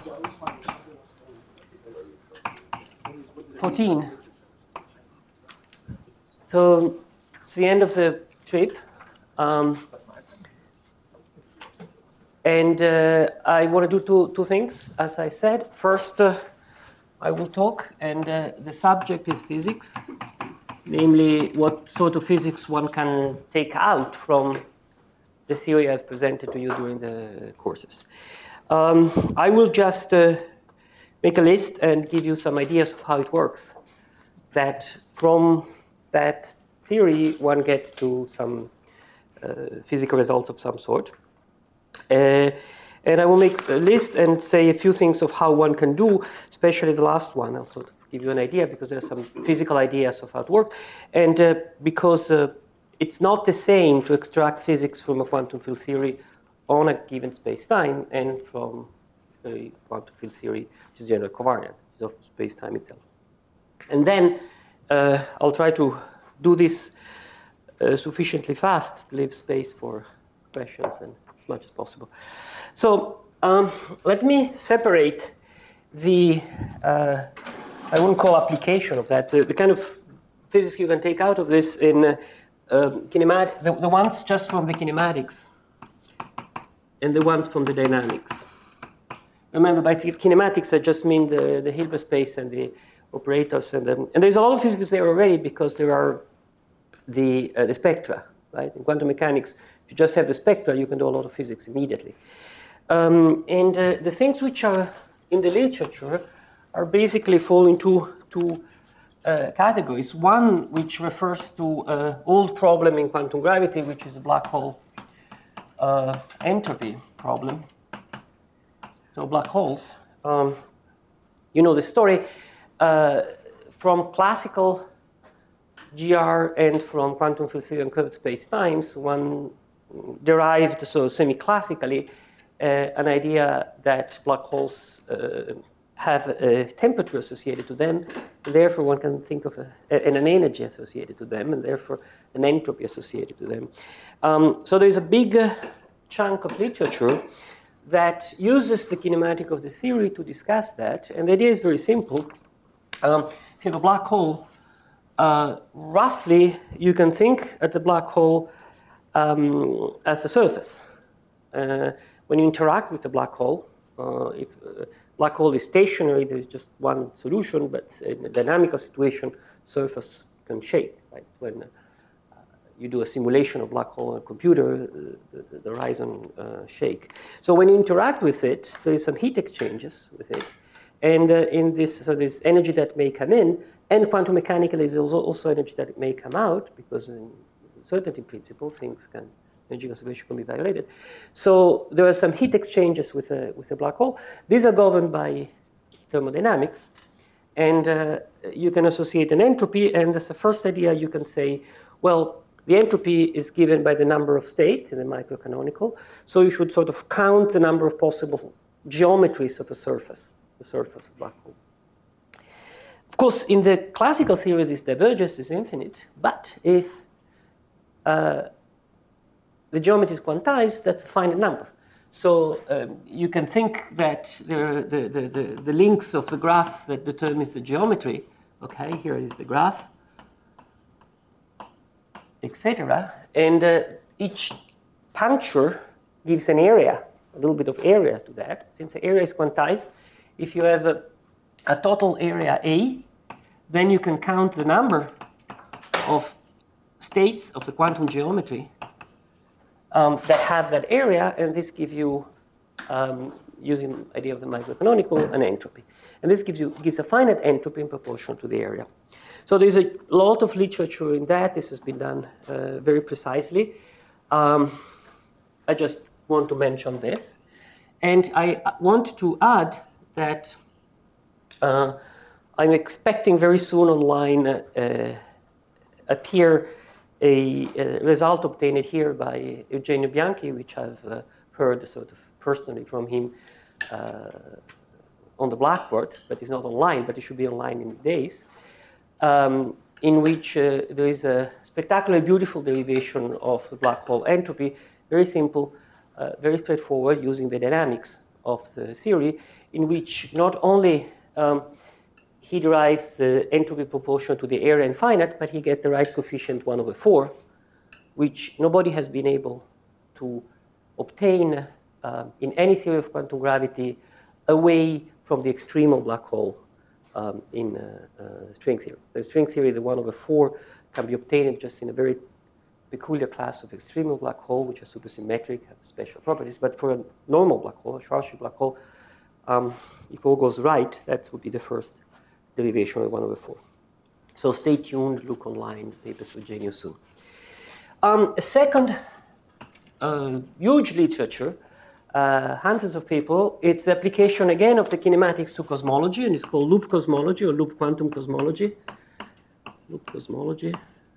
14. So it's the end of the trip. And I want to do two things, as I said. First, I will talk, and the subject is physics, namely what sort of physics one can take out from the theory I've presented to you during the courses. I will just make a list and give you some ideas of how it works. That from that theory, one gets to some physical results of some sort. And I will make a list and say a few things of how one can do, especially the last one. I'll sort of give you an idea because there are some physical ideas of how it works. And because it's not the same to extract physics from a quantum field theory on a given space-time and from the quantum field theory, which is generally covariant, of space-time itself. And then I'll try to do this sufficiently fast to leave space for questions and as much as possible. So let me separate the, I wouldn't call application of that, the kind of physics you can take out of this in the ones just from the kinematics and the ones from the dynamics. Remember, by kinematics, I just mean the Hilbert space and the operators. And there's a lot of physics there already because there are the spectra, right? In quantum mechanics, if you just have the spectra, you can do a lot of physics immediately. And the things which are in the literature are basically fall into two categories. One which refers to an old problem in quantum gravity, which is the black hole entropy problem. So black holes, you know the story. From classical GR and from quantum field theory and curved space-times, one derived, so semi-classically, an idea that black holes have a temperature associated to them, and therefore one can think of an energy associated to them, and therefore an entropy associated to them. So there's a big chunk of literature that uses the kinematic of the theory to discuss that, and the idea is very simple. If you have a black hole, roughly you can think at the black hole as a surface. When you interact with the black hole, if black hole is stationary, there's just one solution, but in a dynamical situation, surface can shake, right? When you do a simulation of black hole on a computer, the horizon shake. So when you interact with it, there is some heat exchanges with it. And in this, so there's energy that may come in, and quantum mechanically there's also energy that may come out, because in certainty principle, energy conservation can be violated. So there are some heat exchanges with a black hole. These are governed by thermodynamics. And you can associate an entropy, and as a first idea, you can say, well, the entropy is given by the number of states in the microcanonical. So you should sort of count the number of possible geometries of a surface, the surface of black hole. Of course, in the classical theory, this divergence is infinite. But if the geometry is quantized, that's a finite number. So you can think that the links of the graph that determines the geometry, okay, here is the graph, etc. And each puncture gives an area, a little bit of area to that. Since the area is quantized, if you have a total area A, then you can count the number of states of the quantum geometry that have that area, and this gives you, using the idea of the microcanonical, an entropy. And this gives a finite entropy in proportion to the area. So there's a lot of literature in that. This has been done very precisely. I just want to mention this. And I want to add that I'm expecting very soon online appear a result obtained here by Eugenio Bianchi, which I've heard sort of personally from him on the Blackboard, but it's not online, but it should be online in days, in which there is a spectacularly beautiful derivation of the black hole entropy, very simple, very straightforward, using the dynamics of the theory, in which not only he derives the entropy proportional to the area infinite, but he gets the right coefficient 1/4, which nobody has been able to obtain in any theory of quantum gravity away from the extremal black hole in string theory. The string theory, the 1/4, can be obtained just in a very peculiar class of extremal black hole, which are supersymmetric, have special properties. But for a normal black hole, a Schwarzschild black hole, if all goes right, that would be the first derivation of 1/4. So stay tuned, look online, papers with Genius soon. A second huge literature, hundreds of people, it's the application again of the kinematics to cosmology, and it's called loop cosmology or loop quantum cosmology. Loop cosmology,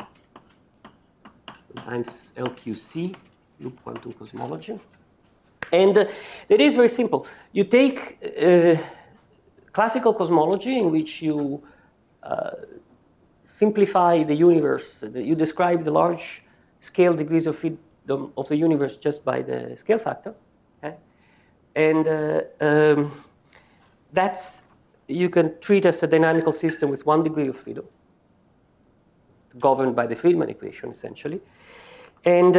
sometimes LQC, loop quantum cosmology. And it is very simple. You take classical cosmology in which you simplify the universe. You describe the large scale degrees of freedom of the universe just by the scale factor. Okay? And that's, you can treat as a dynamical system with 1 degree of freedom, governed by the Friedmann equation, essentially. And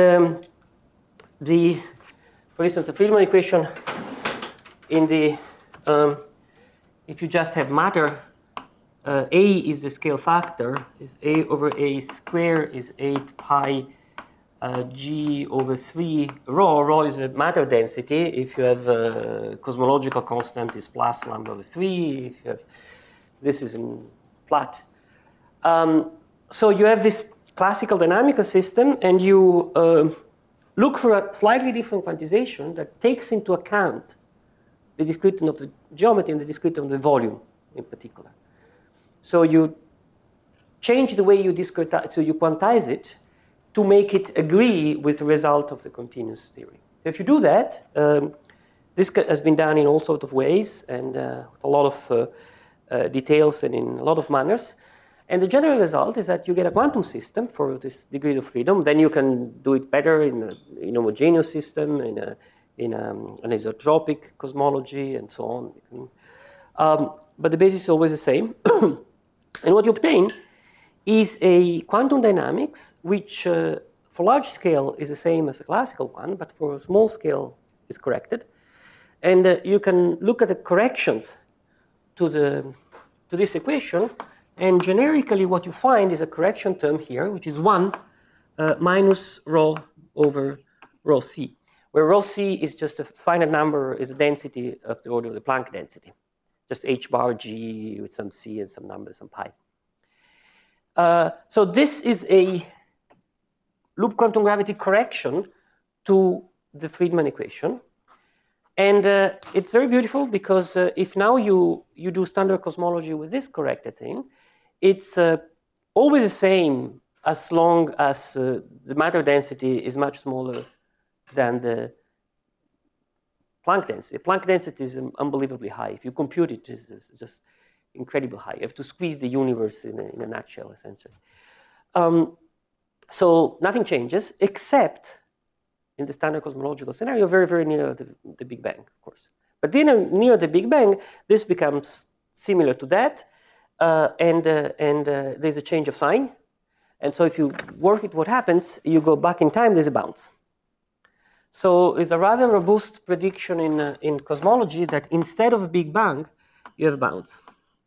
for instance, the Friedmann equation in the, if you just have matter, A is the scale factor, is A over A square is 8 pi G over 3 rho. Rho is a matter density. If you have a cosmological constant, is plus lambda over 3. If you have, this is in flat. So you have this classical dynamical system, and you look for a slightly different quantization that takes into account the discretion of the geometry and the discretion of the volume in particular. So you change the way you discretize, so you quantize it to make it agree with the result of the continuous theory. If you do that, this has been done in all sorts of ways and with a lot of details and in a lot of manners. And the general result is that you get a quantum system for this degree of freedom. Then you can do it better in a homogeneous system, in an isotropic cosmology, and so on. But the basis is always the same. And what you obtain is a quantum dynamics, which for large scale is the same as a classical one, but for a small scale is corrected. And you can look at the corrections to this equation. And generically, what you find is a correction term here, which is 1 minus rho over rho c, where rho c is just a finite number, is a density of the order of the Planck density, just h bar g with some c and some numbers, some pi. So this is a loop quantum gravity correction to the Friedmann equation. And it's very beautiful because if now you do standard cosmology with this corrected thing, it's always the same as long as the matter density is much smaller than the Planck density. Planck density is unbelievably high. If you compute it, it's just incredibly high. You have to squeeze the universe in a nutshell, essentially. So nothing changes, except in the standard cosmological scenario, very, very near the Big Bang, of course. But then near the Big Bang, this becomes similar to that. And there's a change of sign. And so if you work it, what happens, you go back in time, there's a bounce. So it's a rather robust prediction in cosmology that instead of a Big Bang, you have a bounce.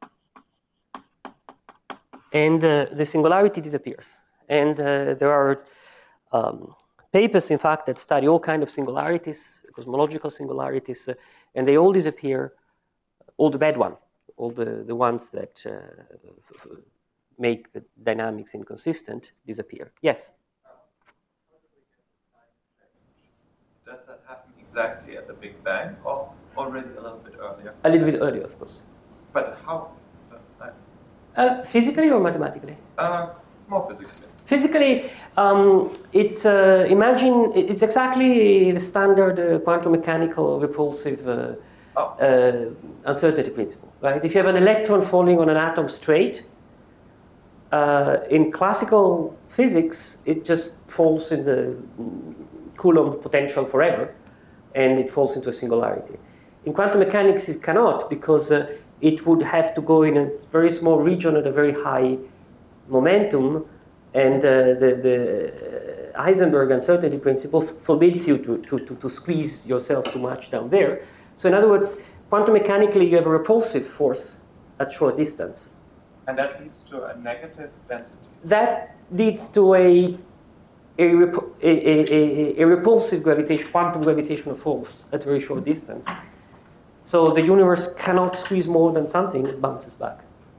And the singularity disappears. And there are papers, in fact, that study all kinds of singularities, cosmological singularities, and they all disappear, all the bad ones. All the ones that make the dynamics inconsistent disappear. Yes? Does that happen exactly at the Big Bang or already a little bit earlier? A little bit earlier, of course. But how? Physically or mathematically? More physically. Physically, it's imagine it's exactly the standard quantum mechanical repulsive uncertainty principle, right? If you have an electron falling on an atom straight, in classical physics, it just falls in the Coulomb potential forever, and it falls into a singularity. In quantum mechanics, it cannot, because it would have to go in a very small region at a very high momentum, and the Heisenberg uncertainty principle forbids you to squeeze yourself too much down there. So in other words, quantum mechanically, you have a repulsive force at short distance. And that leads to a negative density. That leads to a repulsive quantum gravitational force at very short distance. So the universe cannot squeeze more than something, it bounces back.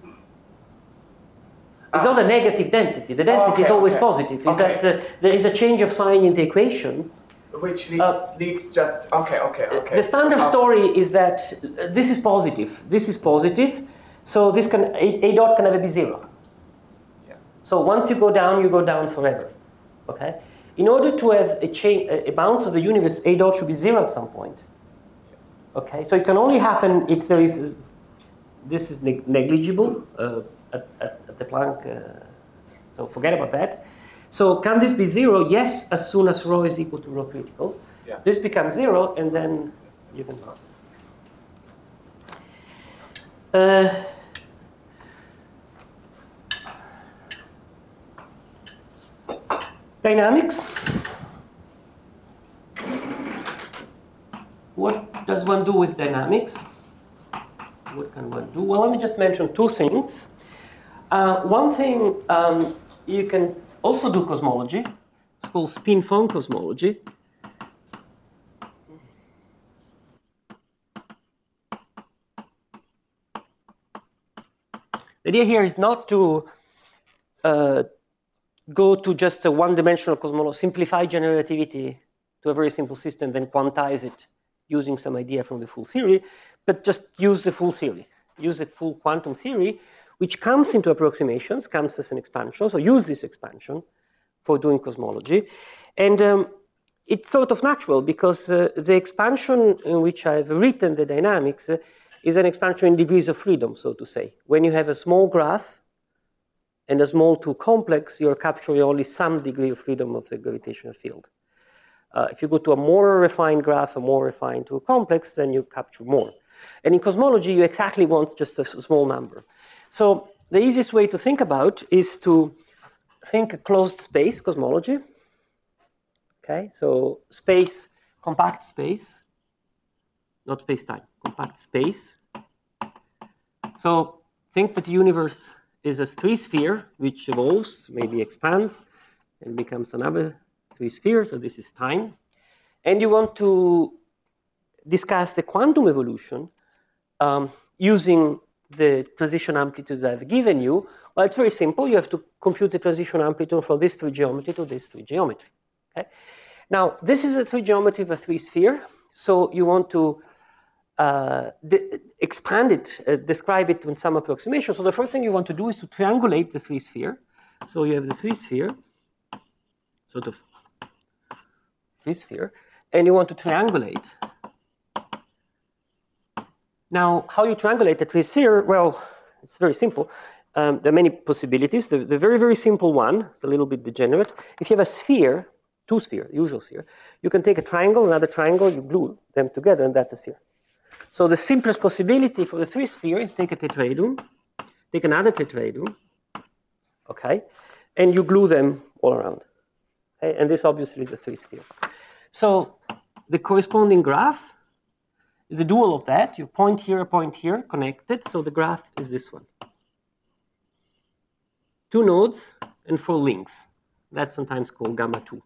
It's not a negative density. The density is always positive. It's that there is a change of sign in the equation. Which leads just, okay. The standard story is that this is positive, so this A dot can never be zero. Yeah. So once you go down forever. Okay? In order to have a bounce of the universe, A dot should be zero at some point. Okay? So it can only happen if there is, this is negligible at the Planck, so forget about that. So can this be zero? Yes, as soon as rho is equal to rho critical. Yeah. This becomes zero, and then you can bounce. Dynamics. What does one do with dynamics? What can one do? Well, let me just mention two things. One thing, you can also do cosmology. It's called spin-foam cosmology. The idea here is not to go to just a one-dimensional cosmology, simplify general relativity to a very simple system, then quantize it using some idea from the full theory, but just use the full theory. Use the full quantum theory, which comes into approximations, comes as an expansion. So use this expansion for doing cosmology. And it's sort of natural, because the expansion in which I've written the dynamics is an expansion in degrees of freedom, so to say. When you have a small graph and a small two complex, you're capturing only some degree of freedom of the gravitational field. If you go to a more refined graph, a more refined two complex, then you capture more. And in cosmology, you exactly want just a small number. So the easiest way to think about is to think a closed space cosmology. Okay, so space, compact space, not space-time, compact space. So think that the universe is a three-sphere which evolves, maybe expands, and becomes another three-sphere. So this is time. And you want to discuss the quantum evolution using the transition amplitudes I've given you. Well, it's very simple. You have to compute the transition amplitude from this three geometry to this three geometry. Okay? Now, this is a three geometry of a three-sphere. So you want to expand it, describe it in some approximation. So the first thing you want to do is to triangulate the three-sphere. So you have the three-sphere, sort of three-sphere, and you want to triangulate. Now, how you triangulate the three-sphere? Well, it's very simple. There are many possibilities. The very, very simple one, it's a little bit degenerate. If you have a sphere, two-sphere, usual sphere, you can take a triangle, another triangle, you glue them together, and that's a sphere. So the simplest possibility for the three-sphere is take a tetraedron, take another tetraedron, okay, and you glue them all around. Okay? And this obviously is a three-sphere. So the corresponding graph is the dual of that. You point here, connected. So the graph is this one. Two nodes and four links. That's sometimes called gamma 2.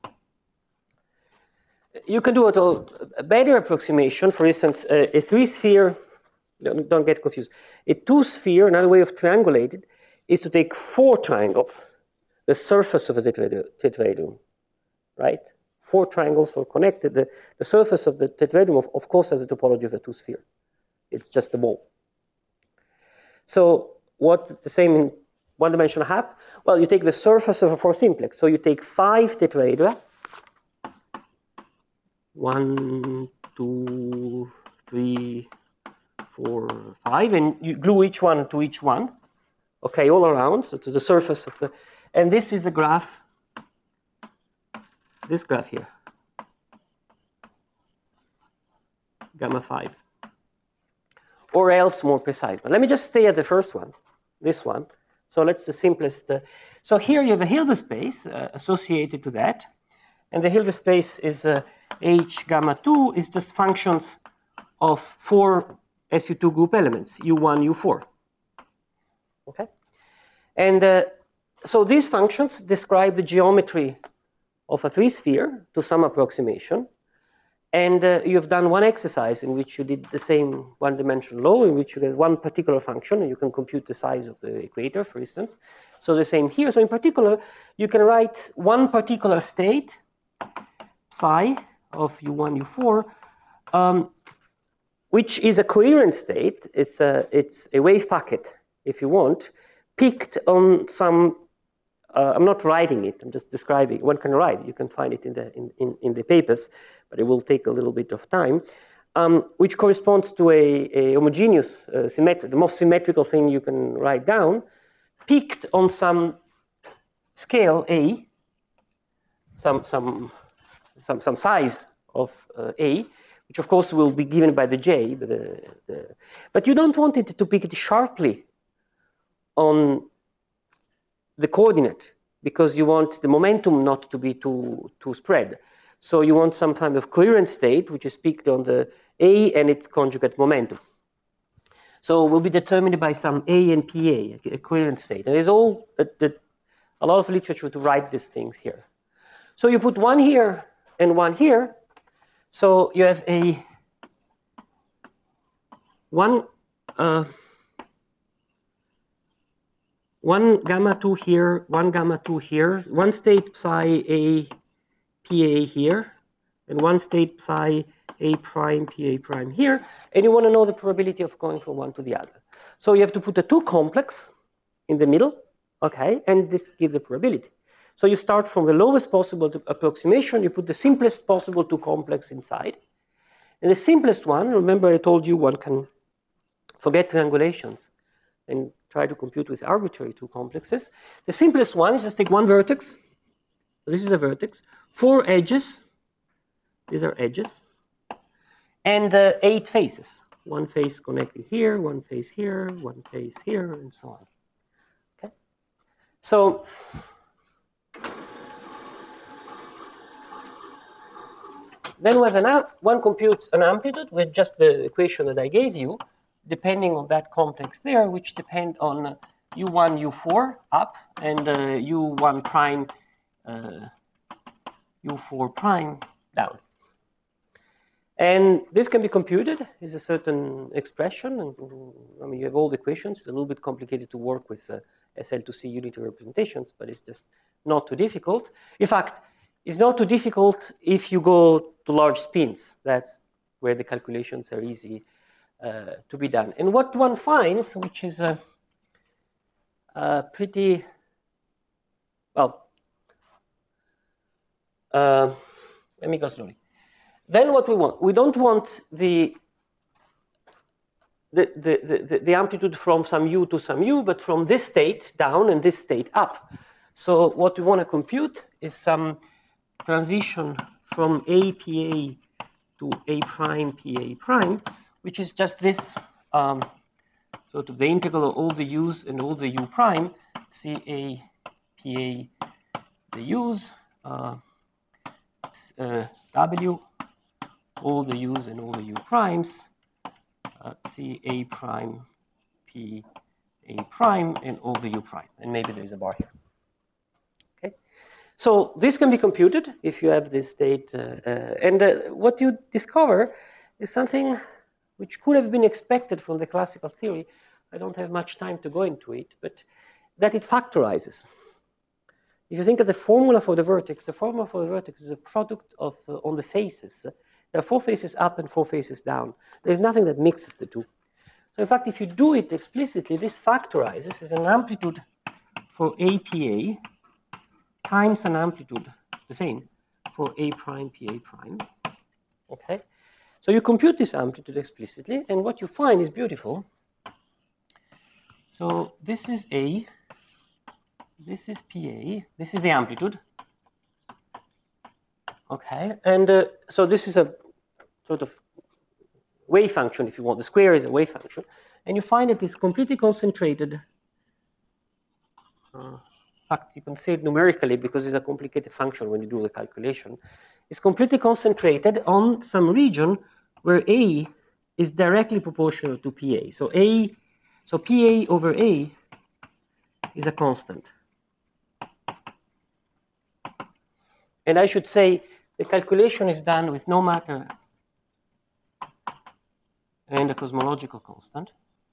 You can do a better approximation. For instance, a three-sphere, don't get confused. A two-sphere, another way of triangulated, is to take four triangles, the surface of a tetraedron, right? Four triangles are connected. The surface of the tetraedron, of course, has a topology of a two-sphere. It's just a ball. So what's the same in one-dimensional HAP? Well, you take the surface of a four-simplex. So you take 5 tetraedra. 1, 2, 3, 4, 5, and you glue each one to each one. Okay, all around, so to the surface of the, and this is the graph. This graph here, gamma 5. or else more precise. But let me just stay at the first one, this one. So that's the simplest. So here you have a Hilbert space associated to that. And the Hilbert space is H gamma 2 is just functions of 4 SU2 group elements, U1, U4. Okay? And so these functions describe the geometry of a 3-sphere to some approximation. And you've done one exercise in which you did the same one-dimensional law, in which you get one particular function, and you can compute the size of the equator, for instance. So the same here. So in particular, you can write one particular state, psi of U1, U4, which is a coherent state. It's a wave packet, if you want, picked on some. I'm not writing it. I'm just describing. One can write. You can find it in the papers, but it will take a little bit of time. Which corresponds to a homogeneous the most symmetrical thing you can write down, picked on some scale A, some size of A, which of course will be given by the J, but you don't want it to pick it sharply on the coordinate, because you want the momentum not to be too spread. So you want some kind of coherent state, which is picked on the A and its conjugate momentum. So it will be determined by some A and PA, a coherent state. And there's a lot of literature to write these things here. So you put one here and one here. So you have one gamma 2 here, one gamma 2 here, one state psi A PA here, and one state psi A prime PA prime here, and you want to know the probability of going from one to the other. So you have to put a 2 complex in the middle, okay, and this gives the probability. So you start from the lowest possible approximation, you put the simplest possible 2 complex inside. And the simplest one, remember I told you one can forget triangulations and try to compute with arbitrary 2 complexes. The simplest one is just take one vertex. This is a vertex. 4 edges. These are edges. And 8 faces. One face connecting here, one face here, one face here, and so on. Okay. So then one computes an amplitude with just the equation that I gave you, depending on that complex there, which depend on U1, U4 up, and U1 prime, U4 prime down. And this can be computed. Is a certain expression. And, I mean, you have all the equations. It's a little bit complicated to work with SL2C unity representations, but it's just not too difficult. In fact, it's not too difficult if you go to large spins. That's where the calculations are easy to be done. And what one finds, which is pretty, well, let me go slowly. Then what we don't want the amplitude from some u to some u, but from this state down and this state up. So what we want to compute is some transition from APA to A prime PA prime, which is just this sort of the integral of all the u's and all the u prime, CA PA the u's, W, all the u's and all the u primes, CA prime PA prime, and all the u prime. And maybe there's a bar here. Okay. So this can be computed if you have this state. And what you discover is something which could have been expected from the classical theory. I don't have much time to go into it, but that it factorizes. If you think of the formula for the vertex is a product of, on the faces. There are 4 faces up and 4 faces down. There's nothing that mixes the two. So in fact, if you do it explicitly, this factorizes as an amplitude for APA times an amplitude, the same, for A prime PA prime. Okay? So you compute this amplitude explicitly, and what you find is beautiful. So this is A, this is PA, this is the amplitude. Okay, and so this is a sort of wave function, if you want. The square is a wave function. And you find it is completely concentrated. In fact, you can say it numerically because it's a complicated function when you do the calculation. It's completely concentrated on some region where A is directly proportional to PA. So PA over A is a constant. And I should say the calculation is done with no matter and a cosmological constant.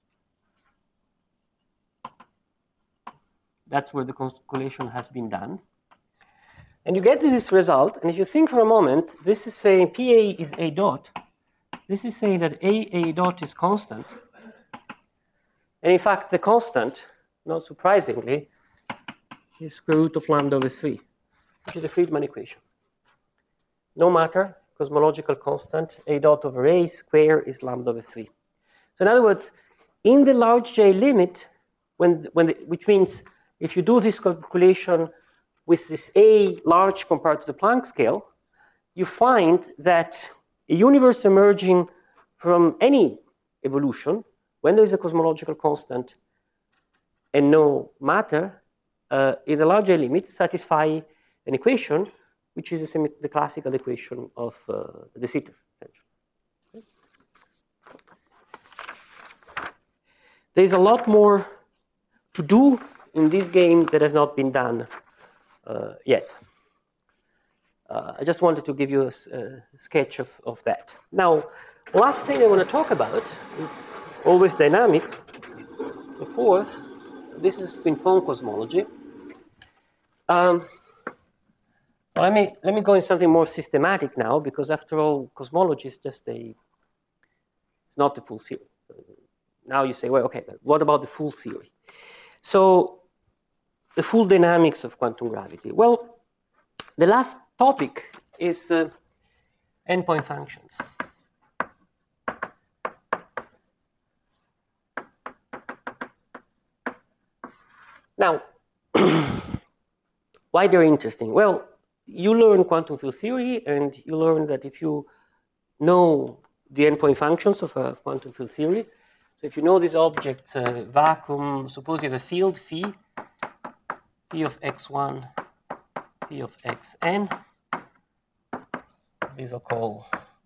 That's where the calculation has been done. And you get this result. And if you think for a moment, this is saying PA is A dot. This is saying that A dot is constant. And in fact, the constant, not surprisingly, is square root of lambda over 3, which is a Friedmann equation. No matter, cosmological constant, A dot over A square is lambda over 3. So in other words, in the large J limit, which means if you do this calculation with this A large compared to the Planck scale, you find that a universe emerging from any evolution, when there is a cosmological constant and no matter, in the large J limit, satisfy an equation which is the classical equation of de Sitter, essentially. There is a lot more to do in this game that has not been done yet. I just wanted to give you a sketch of that. Now, last thing I want to talk about, always dynamics. The fourth, this is spin-foam cosmology. So let me go in something more systematic now, because after all, cosmology is just it's not the full theory. Now you say, well, okay, but what about the full theory? So the full dynamics of quantum gravity. Well, the last topic is endpoint functions. Now, why they're interesting? Well, you learn quantum field theory, and you learn that if you know the endpoint functions of a quantum field theory, so if you know this object vacuum, suppose you have a field phi, P of x1, P of xn, these are called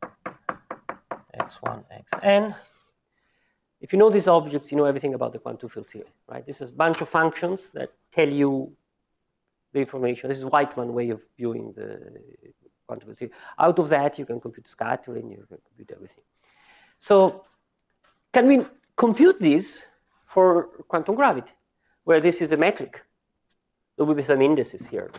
x1, xn. If you know these objects, you know everything about the quantum field theory, right? This is a bunch of functions that tell you the information. This is Weitmann way of viewing the quantum field theory. Out of that, you can compute scattering, you can compute everything. So can we compute this for quantum gravity, where this is the metric? There will be some indices here,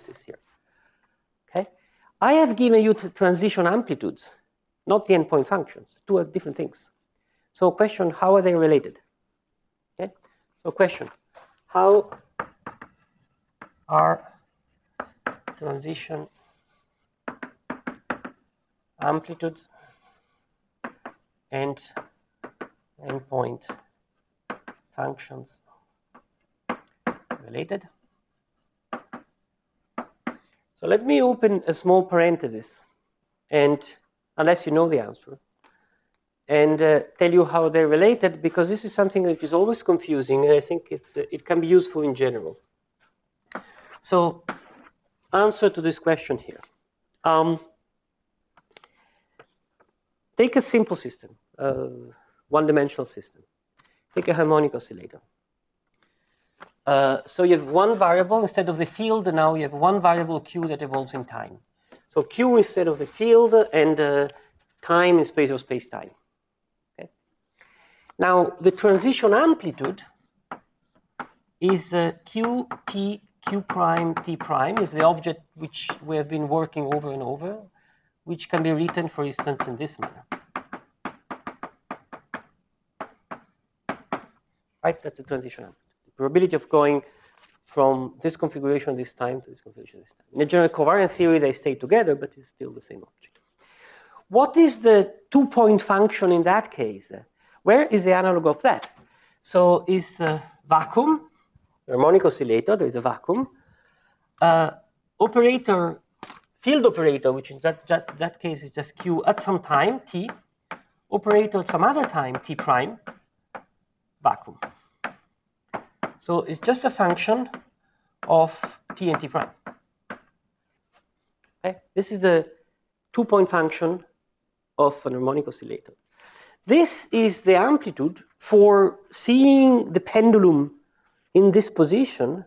Okay? I have given you the transition amplitudes, not the endpoint functions. Two are different things. So question, how are they related? Okay? So question, how are transition amplitudes and endpoint functions related? So let me open a small parenthesis, and unless you know the answer, and tell you how they're related, because this is something that is always confusing, and I think it can be useful in general. So, answer to this question here. Take a simple system, one-dimensional system. Take a harmonic oscillator. So you have one variable instead of the field. Now you have one variable q that evolves in time. So q instead of the field, and time in space of space-time. Okay. Now the transition amplitude is q t q prime t prime is the object which we have been working over and over, which can be written, for instance, in this manner. Right, that's the transition amplitude. The probability of going from this configuration this time to this configuration this time. In the general covariant theory, they stay together, but it's still the same object. What is the two-point function in that case? Where is the analog of that? So is vacuum, harmonic oscillator, there is a vacuum. Operator, field operator, which in that case is just q at some time, t, operator at some other time, t prime, vacuum. So it's just a function of t and t prime. Okay? This is the two-point function of an harmonic oscillator. This is the amplitude for seeing the pendulum in this position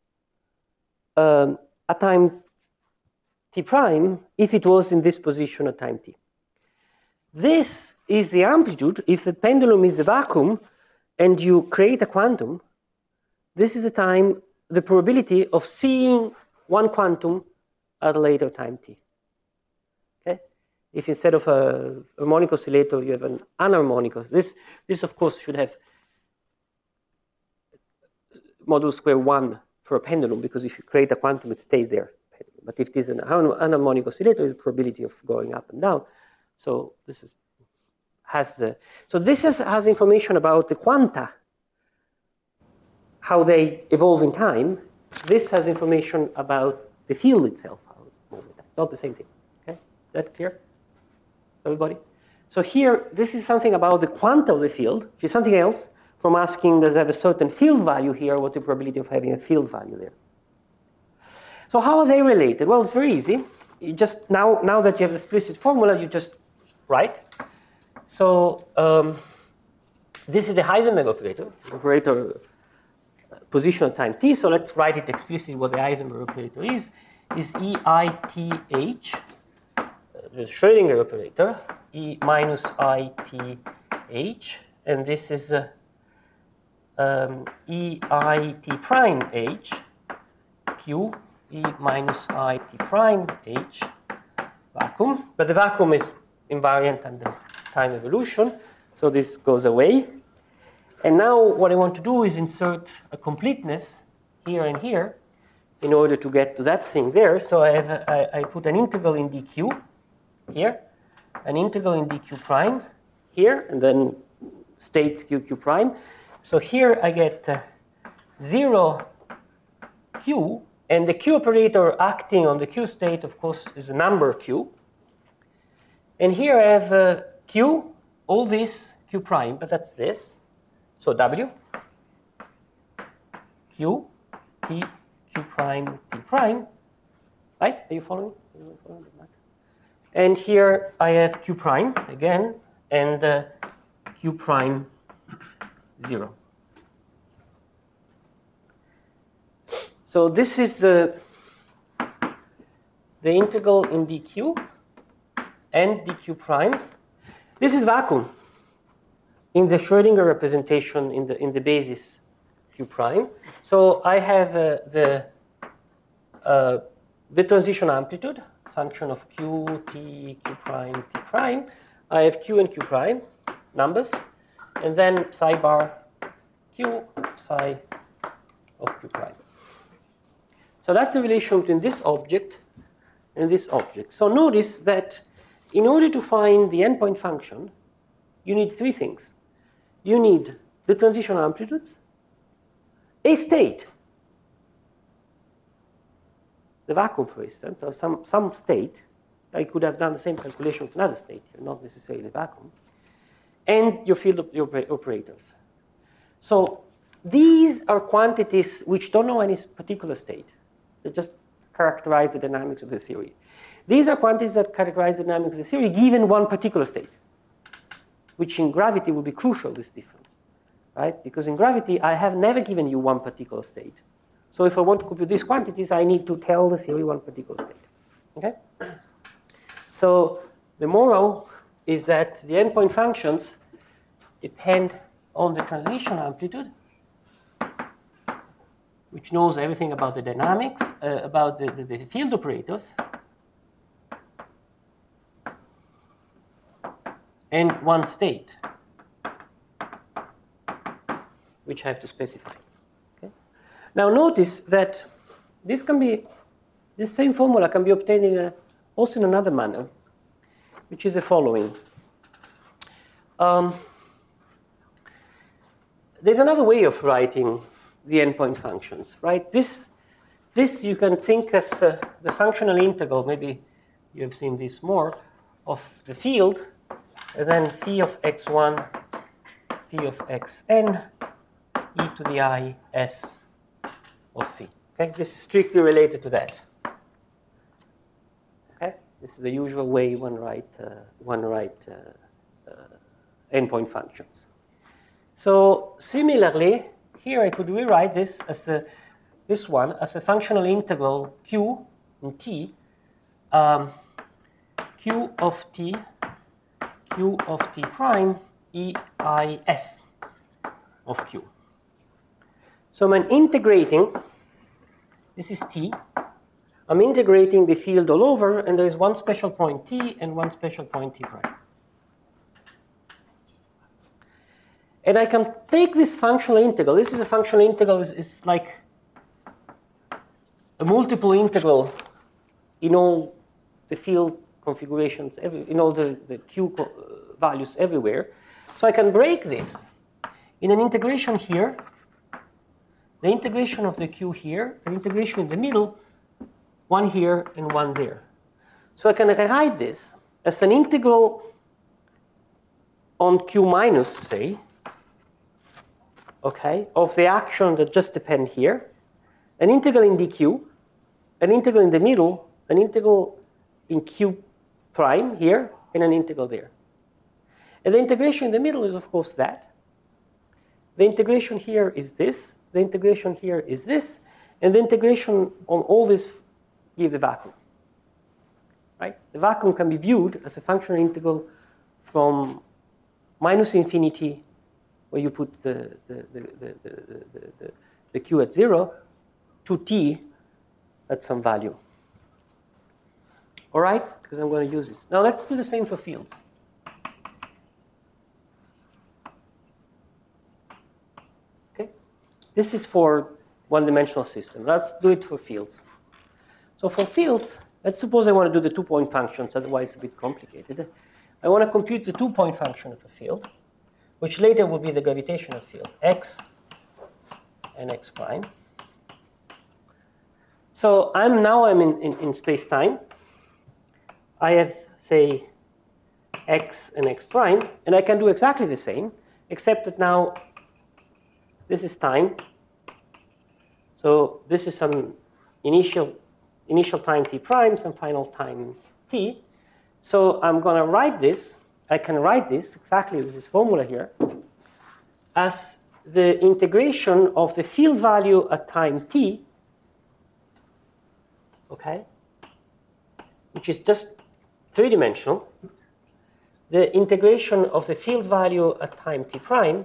at time t prime if it was in this position at time t. This is the amplitude if the pendulum is a vacuum and you create a quantum. This is the probability of seeing one quantum at a later time t. Okay? If instead of a harmonic oscillator you have an anharmonic oscillator, this of course should have modulus square 1 for a pendulum, because if you create a quantum it stays there. But if it is an anharmonic oscillator, it's the probability of going up and down. So this has information about the quanta, how they evolve in time. This has information about the field itself, how it's moving. It's not the same thing. Okay, is that clear, everybody? So here, this is something about the quanta of the field, which is something else from asking, does it have a certain field value here? What's the probability of having a field value there? So how are they related? Well, it's very easy. You just now that you have the explicit formula, you just write. So this is the Heisenberg operator position at time t. So let's write it explicitly. What the Heisenberg operator is EITH, the Schrödinger operator, E minus ITH, and this is EIT prime H, Q, E minus IT prime H, vacuum. But the vacuum is invariant under time evolution, so this goes away. And now what I want to do is insert a completeness here and here in order to get to that thing there. So I put an integral in dq here, an integral in dq prime here, and then states qq prime. So here I get 0 q, and the q operator acting on the q state, of course, is a number q. And here I have q, all this q prime, but that's this. So w, q, t, q prime, t prime. Right? Are you following? And here I have q prime again, and q prime 0. So this is the integral in dq and dq prime. This is vacuum in the Schrödinger representation in the basis q prime. So I have the transition amplitude, function of q, t, q prime, t prime. I have q and q prime numbers, and then psi bar q, psi of q prime. So that's the relation between this object and this object. So notice that in order to find the endpoint function, you need three things. You need the transition amplitudes, a state, the vacuum, for instance, or some state. I could have done the same calculation with another state here, not necessarily the vacuum, and your field of your operators. So these are quantities which don't know any particular state. They just characterize the dynamics of the theory. These are quantities that characterize the dynamics of the theory given one particular state, which in gravity will be crucial, this difference, right? Because in gravity, I have never given you one particular state. So if I want to compute these quantities, I need to tell the theory one particular state, okay? So the moral is that the endpoint functions depend on the transition amplitude, which knows everything about the dynamics, about the field operators, and one state, which I have to specify. Okay? Now notice that this same formula can be obtained also in another manner, which is the following. There's another way of writing the endpoint functions, right? This you can think as the functional integral, maybe you have seen this more, of the field and then phi of x1, phi of xn, e to the I s of phi. Okay, this is strictly related to that. Okay, this is the usual way one write endpoint functions. So similarly, here I could rewrite this as this one as a functional integral q in t, q of t prime e I s of q. So I'm integrating, this is t, I'm integrating the field all over, and there is one special point t and one special point t prime. And I can take this functional integral. This is a functional integral, it's like a multiple integral in all the field configurations, in all the q values everywhere. So I can break this in an integration here, the integration of the q here, an integration in the middle, one here and one there. So I can rewrite this as an integral on q minus, say, okay, of the action that just depend here, an integral in dq, an integral in the middle, an integral in q prime here, and an integral there. And the integration in the middle is, of course, that. The integration here is this. The integration here is this. And the integration on all this give the vacuum. Right? The vacuum can be viewed as a functional integral from minus infinity, where you put the q at 0, to t at some value. All right? Because I'm going to use this. Now let's do the same for fields. Okay? This is for one-dimensional system. Let's do it for fields. So for fields, let's suppose I want to do the two-point functions, otherwise it's a bit complicated. I want to compute the two-point function of a field, which later will be the gravitational field, x and x prime. So now I'm in space-time. I have, say, x and x prime, and I can do exactly the same, except that now this is time. So this is some initial time t prime, some final time t. So I'm going to write this. I can write this exactly with this formula here as the integration of the field value at time t, okay, which is just three-dimensional, the integration of the field value at time t prime,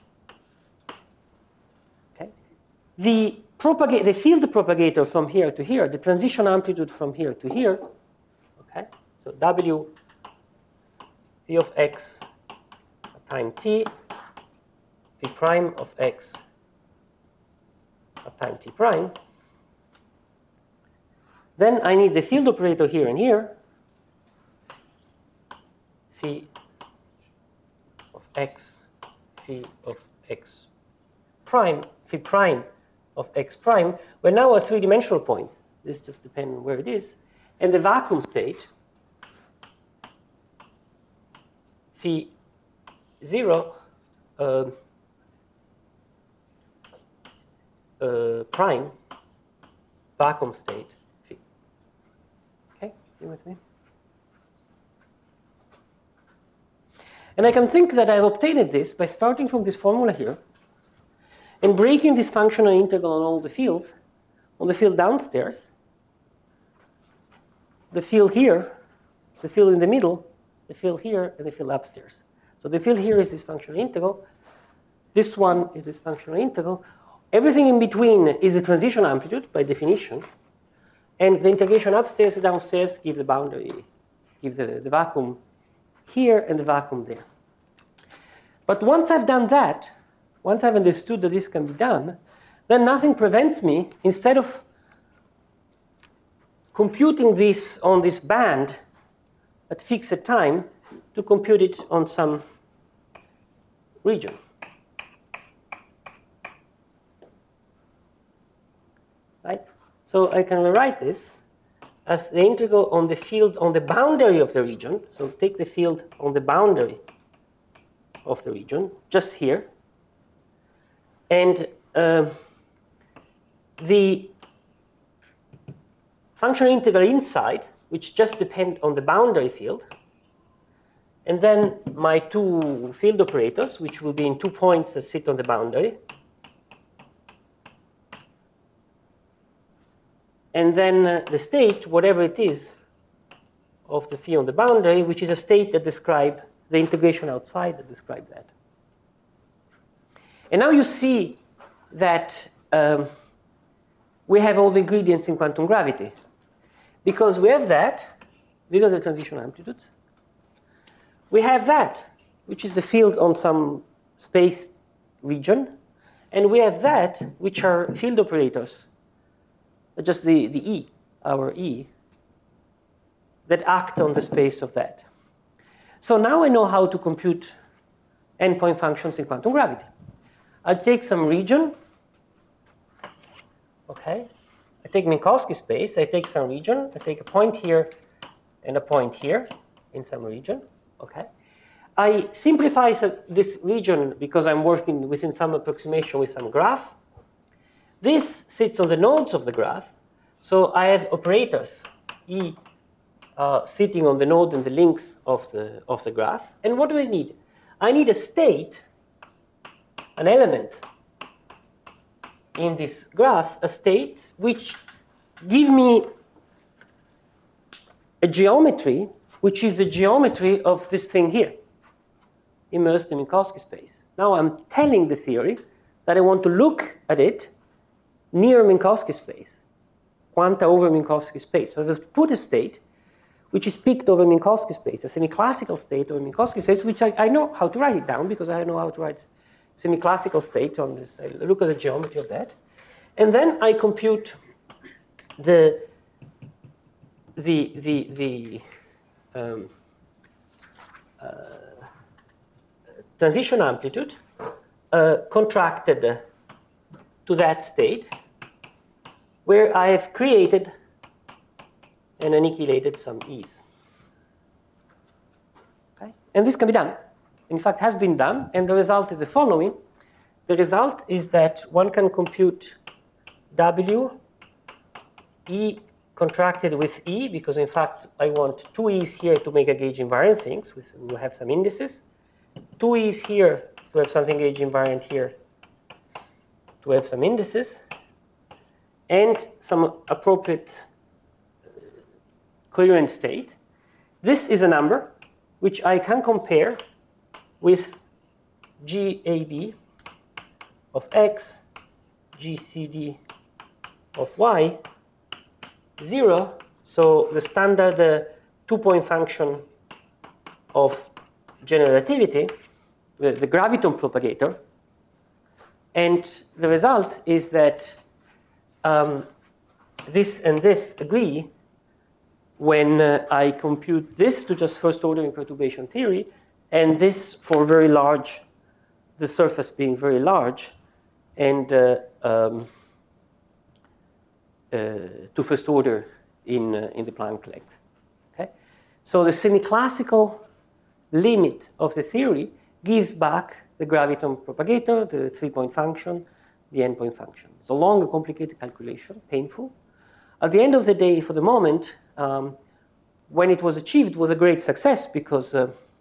okay, the field propagator from here to here, the transition amplitude from here to here, okay, so w phi of x at time t, phi prime of x at time t prime. Then I need the field operator here and here, phi of x, phi of x prime, phi prime of x prime. We're now a three-dimensional point. This just depends on where it is. And the vacuum state, phi 0 prime vacuum state phi. Okay, you with me? And I can think that I've obtained this by starting from this formula here and breaking this functional integral on all the fields, on the field downstairs, the field here, the field in the middle, the field here, and the field upstairs. So the field here is this functional integral. This one is this functional integral. Everything in between is the transition amplitude by definition. And the integration upstairs and downstairs give the boundary, give the vacuum here and the vacuum there. But once I've done that, once I've understood that this can be done, then nothing prevents me, instead of computing this on this band at fixed time, to compute it on some region. Right? So I can rewrite this as the integral on the field on the boundary of the region. So take the field on the boundary of the region, just here. And the functional integral inside, which just depend on the boundary field. And then my two field operators, which will be in 2 points that sit on the boundary. And then the state, whatever it is, of the phi on the boundary, which is a state that describes the integration outside that describe that. And now you see that we have all the ingredients in quantum gravity. Because we have that, these are the transition amplitudes. We have that, which is the field on some space region. And we have that, which are field operators, just the E, our E, that act on the space of that. So now I know how to compute endpoint functions in quantum gravity. I'll take some region. Okay. I take Minkowski space. I take some region. I take a point here and a point here in some region. Okay. I simplify this region because I'm working within some approximation with some graph. This sits on the nodes of the graph. So I have operators, E, sitting on the node and the links of the graph. And what do I need? I need a state, an element in this graph, a state which give me a geometry, which is the geometry of this thing here, immersed in Minkowski space. Now I'm telling the theory that I want to look at it near Minkowski space, quanta over Minkowski space. So I have to put a state which is picked over Minkowski space, a semi-classical state over Minkowski space, which I know how to write it down because I know how to write semi-classical state on this. I look at the geometry of that. And then I compute the transition amplitude contracted to that state where I have created and annihilated some E's. Okay? And this can be done. In fact, has been done, and the result is the following. The result is that one can compute W, E contracted with E, because in fact I want 2 E's here to make a gauge invariant things. We have some indices. 2 E's here to have something gauge invariant here to have some indices. And some appropriate coherent state. This is a number which I can compare with GAB of X, GCD of Y, 0. So the standard 2-point function of generativity, the graviton propagator. And the result is that this and this agree when I compute this to just first order in perturbation theory, and this for very large, the surface being very large, and to first order in the Planck length. Okay? So the semi-classical limit of the theory gives back the graviton propagator, the 3-point function, the endpoint function. It's a long and complicated calculation, painful. At the end of the day, for the moment, when it was achieved, was a great success because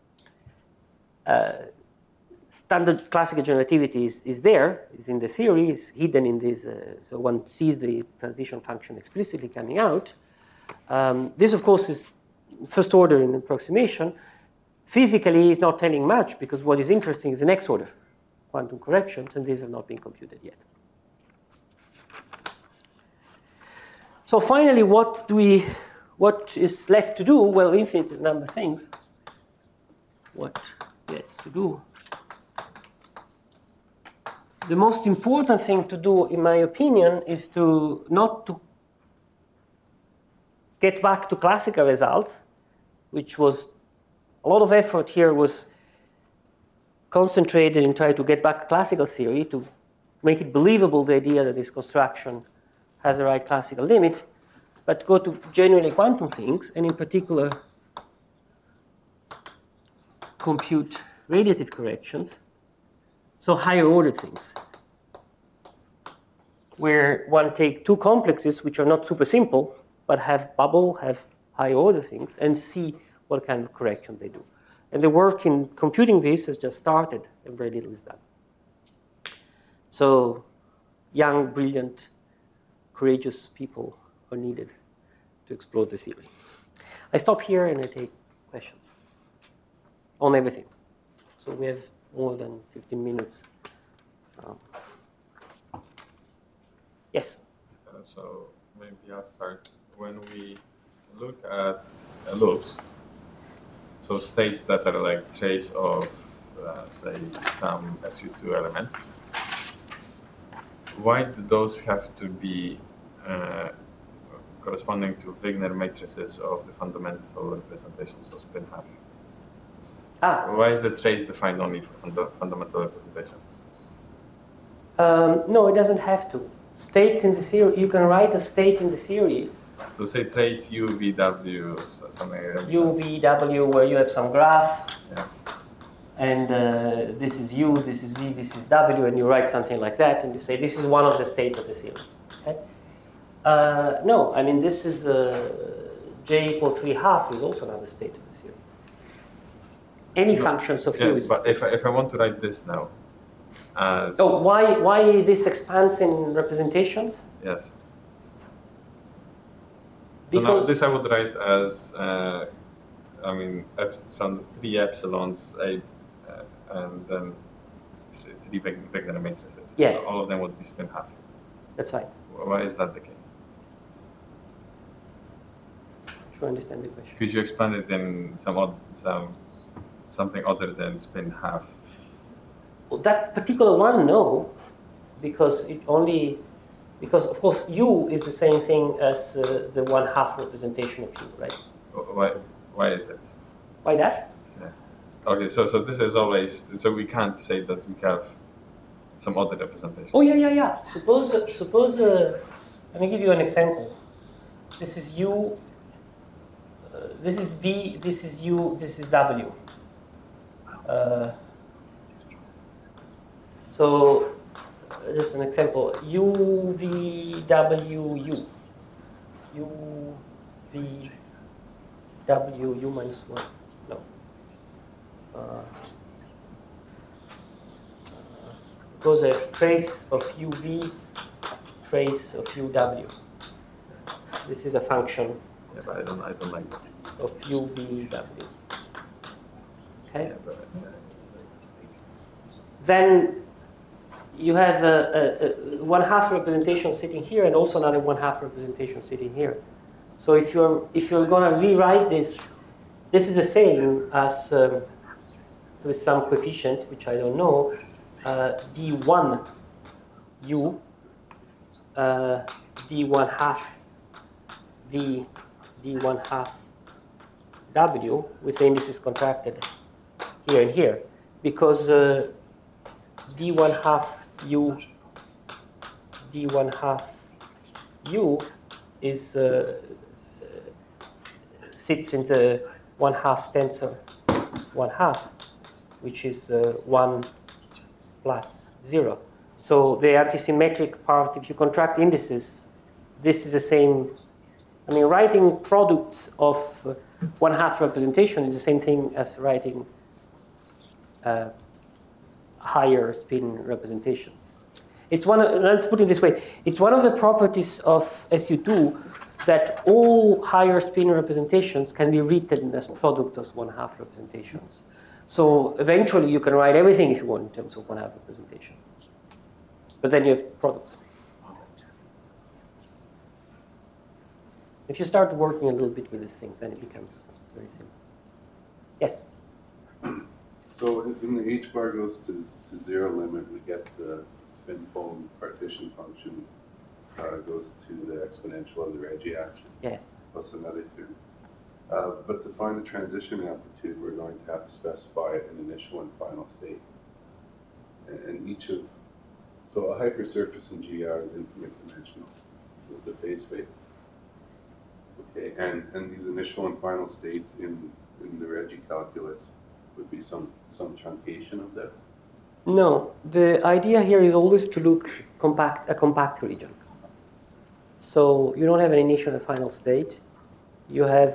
standard classical generativity is there, is in the theory, is hidden in this, so one sees the transition function explicitly coming out. This, of course, is first order in approximation. Physically, is not telling much because what is interesting is the next order quantum corrections, and these have not been computed yet. So finally, what is left to do? Well, infinite number of things. What yet to do? The most important thing to do, in my opinion, is to not to get back to classical results, which was a lot of effort here was concentrated in trying to get back classical theory to make it believable, the idea that this construction has the right classical limit. but go to genuinely quantum things, and in particular compute radiative corrections, so higher order things, where one take two complexes which are not super simple, but have bubble, have high order things, and see what kind of correction they do. And the work in computing this has just started, and very little is done. So young, brilliant, courageous people are needed to explore the theory. I stop here and I take questions on everything. So we have more than 15 minutes. Yes? So maybe I'll start. When we look at loops, so states that are like trace of, say, some SU2 elements, why do those have to be corresponding to Wigner matrices of the fundamental representations of spin half? Why is the trace defined only for fundamental representation? No, it doesn't have to. State in the theory, you can write a state in the theory. So say trace UVW, something like that. UVW, where you have some graph, yeah. And this is U, this is V, this is W, and you write something like that, and you say this is one of the states of the theory. Okay? No, I mean this is J equals 3/2 is also another state of the theory. Any functions of U is. But if I want to write this now, as why this expands in representations? Yes. So now this I would write as I mean some 3 epsilons and then 3 Wigner matrices. Yes. All of them would be spin half. That's right. Why is that the case? To understand the question. Could you explain it in something other than spin half? Well, that particular one, no, because of course U is the same thing as the 1/2 representation of U, right? Why is it? Why that? Yeah. Okay, so this is always, so we can't say that we have some other representation. Oh yeah. Suppose let me give you an example. This is U. This is V. This is U. This is W. So just an example, U, V, W, U. U, V, W, U minus 1. No. Goes a trace of UV, trace of UW. This is a function. Yeah, but I don't like that. Of UVW. Okay. Yeah, but, Then you have a 1/2 representation sitting here, and also another 1/2 representation sitting here. So if you're going to rewrite this is the same as with some coefficient which I don't know, d1 u, d1/2 v, d1/2 w with the indices contracted here and here, because d1/2 u, d1/2 u is sits in the 1/2 tensor 1/2, which is 1 plus 0. So the antisymmetric part, if you contract indices, this is the same. I mean, writing products of 1/2 representation is the same thing as writing higher spin representations. It's let's put it this way. It's one of the properties of SU2 that all higher spin representations can be written as product of 1/2 representations. So eventually you can write everything if you want in terms of 1/2 representations. But then you have products. If you start working a little bit with these things, then it becomes very simple. Yes? So when the h bar goes to 0 limit, we get the spin fold partition function goes to the exponential of the Reggie action. Yes. Plus another term. But to find the transition amplitude, we're going to have to specify an initial and final state. And so a hypersurface in GR is infinite dimensional with the phase space. Okay, and these initial and final states in the Reggie calculus would be some truncation of this? No, the idea here is always to look a compact region. So you don't have an initial and final state. You have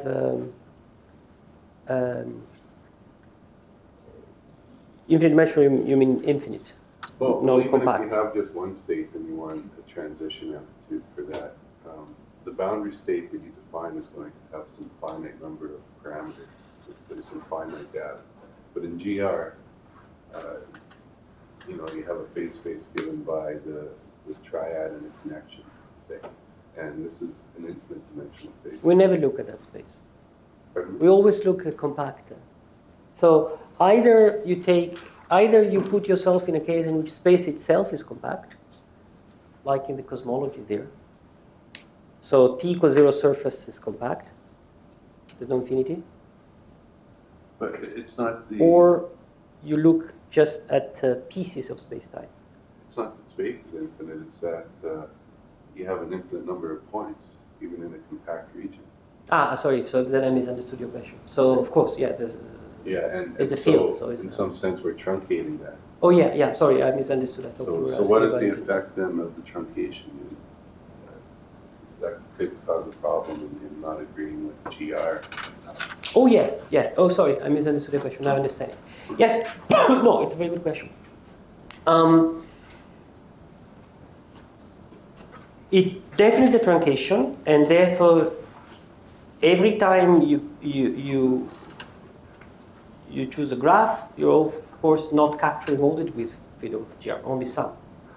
infinite dimension, you mean infinite. Well, No, even compact. if you have just one state and you want a transition amplitude for that, the boundary state that you define is going to have some finite number of parameters. There's some finite data. But in GR, you have a phase space given by the triad and a connection, say. And this is an infinite dimensional phase. We never look at that space. Pardon? We always look at compact. So either you put yourself in a case in which space itself is compact, like in the cosmology there. So T equals 0 surface is compact. There's no infinity. But it's not the. Or you look just at pieces of space-time. It's not that space is infinite. It's that you have an infinite number of points, even in a compact region. Sorry. So then I misunderstood your question. So of course, yeah, there's. Yeah, and It's a so field, so it's in not- some sense we're truncating that. Oh yeah. Sorry, I misunderstood. I thought we were So what is asking the about- effect then of the truncation? That could cause a problem in not agreeing with GR. Oh yes. Oh sorry, I misunderstood the question. Now I understand it. Yes. No, it's a very good question. It definitely a truncation, and therefore, every time you choose a graph, you're of course not capturing all the degrees of freedom of GR, only some.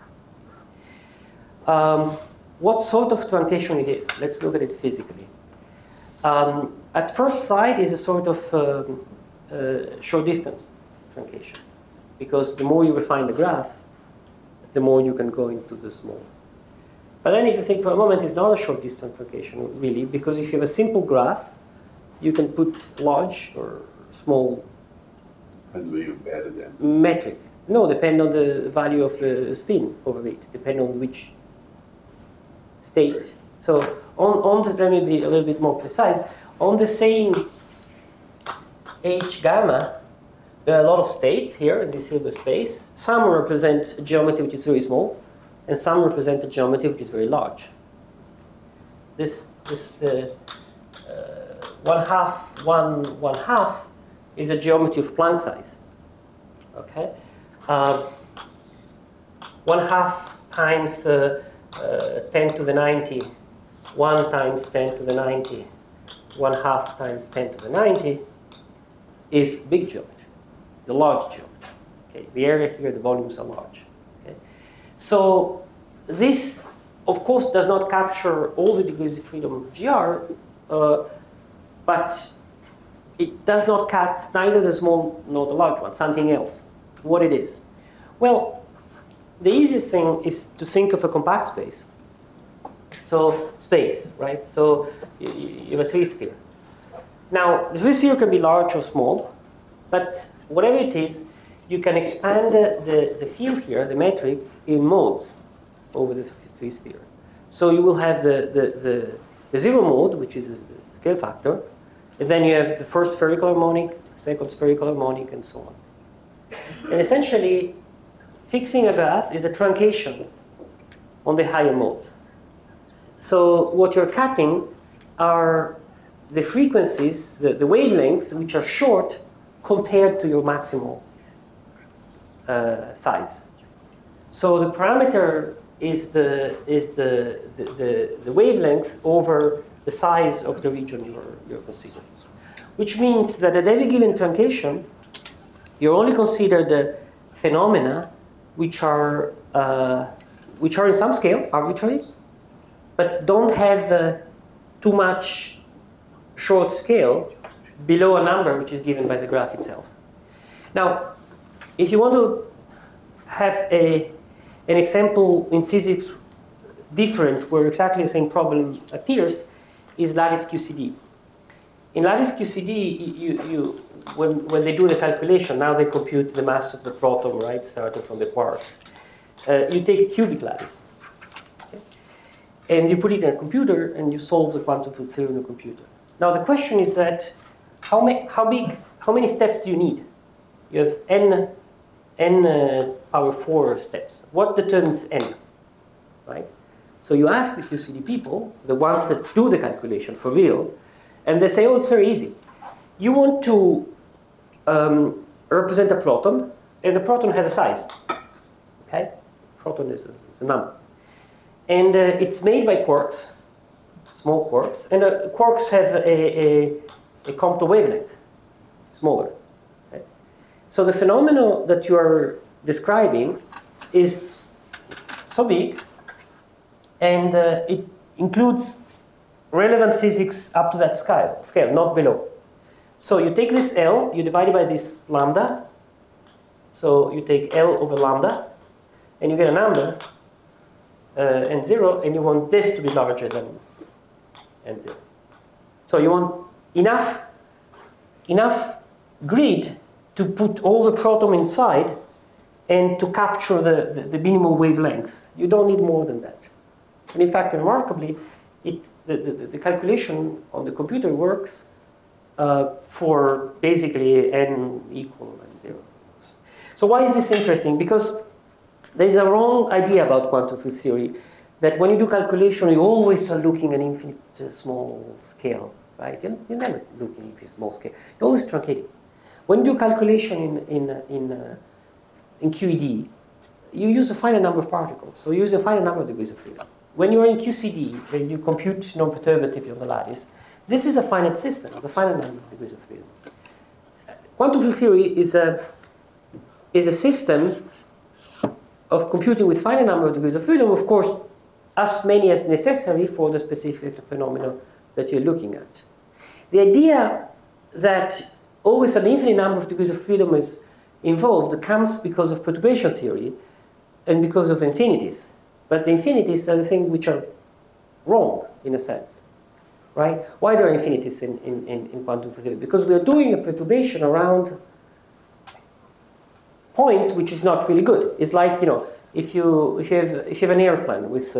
What sort of truncation it is? Let's look at it physically. At first sight, is a sort of short distance truncation, because the more you refine the graph, the more you can go into the small. But then if you think for a moment, it's not a short distance truncation, really, because if you have a simple graph, you can put large or small Depends where you embedded them. metric. No, depend on the value of the spin over it, depend on which state. So on this, let me be a little bit more precise. On the same H gamma, there are a lot of states here in this Hilbert space. Some represent a geometry which is very small, and some represent a geometry which is very large. This 1/2 is a geometry of Planck size. Okay, 1/2 times 10 to the 90, 1 times 10 to the 90, 1/2 times 10 to the 90 is big geometry, the large geometry. Okay, the area here, the volumes are large. Okay, so this, of course, does not capture all the degrees of freedom of GR, but it does not cut neither the small nor the large one, something else. What it is? Well, the easiest thing is to think of a compact space. So space, right? So you have a 3-sphere. Now, the 3-sphere can be large or small, but whatever it is, you can expand the field here, the metric, in modes over the 3-sphere. So you will have the 0 mode, which is the scale factor, and then you have the first spherical harmonic, the second spherical harmonic, and so on. And essentially, fixing a graph is a truncation on the higher modes. So what you're cutting are the frequencies, the wavelengths, which are short compared to your maximal size. So the parameter is the wavelength over the size of the region you're considering. Which means that at every given truncation, you only consider the phenomena which are in some scale arbitrary, but don't have too much short scale below a number which is given by the graph itself. Now, if you want to have an example in physics different where exactly the same problem appears, is lattice QCD. In lattice QCD, when they do the calculation, now they compute the mass of the proton, right, starting from the quarks. You take a cubic lattice. Okay? and you put it in a computer, and you solve the quantum field theory in a computer. Now the question is that how many steps do you need? You have n power 4 steps. What determines n, right? So you ask the QCD people, the ones that do the calculation for real, and they say, oh, it's very easy. You want to represent a proton, and the proton has a size. Okay? Proton is a number. And it's made by quarks, small quarks, and quarks have a Compton wavelength, smaller. Okay? So the phenomenon that you are describing is so big, and it includes relevant physics up to that scale, not below. So you take this L, you divide it by this lambda. So you take L over lambda, and you get a number, n0, and you want this to be larger than n0. So you want enough grid to put all the proton inside and to capture the minimal wavelength. You don't need more than that. And in fact, remarkably, the calculation on the computer works for basically n equal n0. So why is this interesting? Because there's a wrong idea about quantum field theory that when you do calculation, you always are looking at infinite small scale, right? You're never looking at infinite small scale. You're always truncating. When you do calculation in QED, you use a finite number of particles. So you use a finite number of degrees of freedom. When you're in QCD, and you compute non-perturbatively on the lattice, this is a finite system. It's a finite number of degrees of freedom. Quantum field theory is a system of computing with finite number of degrees of freedom, of course, as many as necessary for the specific phenomena that you're looking at. The idea that always an infinite number of degrees of freedom is involved comes because of perturbation theory and because of infinities. But the infinities are the things which are wrong, in a sense. Right? Why there are infinities in quantum theory? Because we are doing a perturbation around point which is not really good. It's like, you know, if you have an airplane with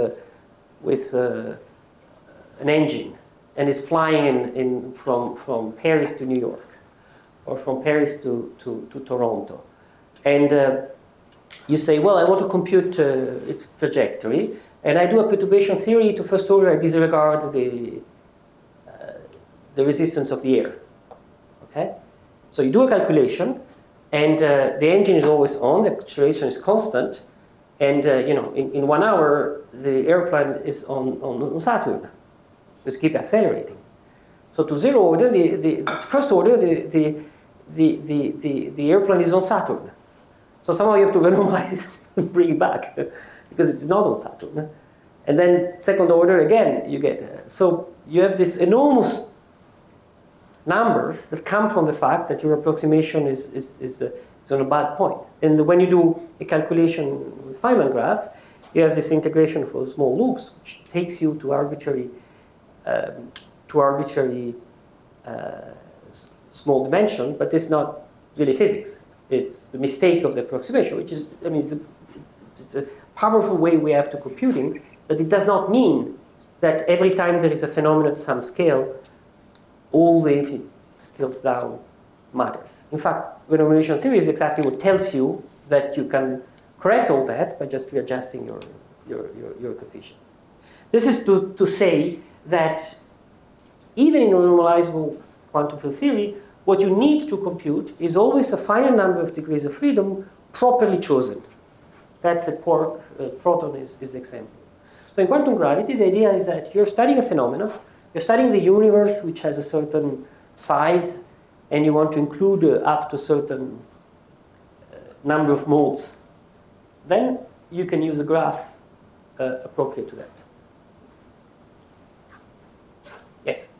an engine and is flying from Paris to New York or from Paris to Toronto, and you say, well, I want to compute its trajectory, and I do a perturbation theory to first order. I disregard the resistance of the air. Okay, so you do a calculation, and the engine is always on. The acceleration is constant, and you know, in 1 hour, the airplane is on Saturn. Just keep accelerating. So to zero order, the first order, the airplane is on Saturn. So somehow you have to randomize it and bring it back because it's not on Saturn. And then second order again, you get so you have this enormous numbers that come from the fact that your approximation is on a bad point. And when you do a calculation with Feynman graphs, you have this integration for small loops, which takes you to arbitrary small dimension, but it's not really physics. It's the mistake of the approximation, which is, I mean, it's a powerful way we have to computing, but it does not mean that every time there is a phenomenon at some scale, all the infinite scales down matters. In fact, renormalization theory is exactly what tells you that you can correct all that by just readjusting your coefficients. This is to say that even in normalizable quantum field theory, what you need to compute is always a finite number of degrees of freedom properly chosen. That's the quark proton is the example. So in quantum gravity, the idea is that you're studying a phenomenon, you're studying the universe which has a certain size, and you want to include up to a certain number of modes. Then you can use a graph appropriate to that. Yes?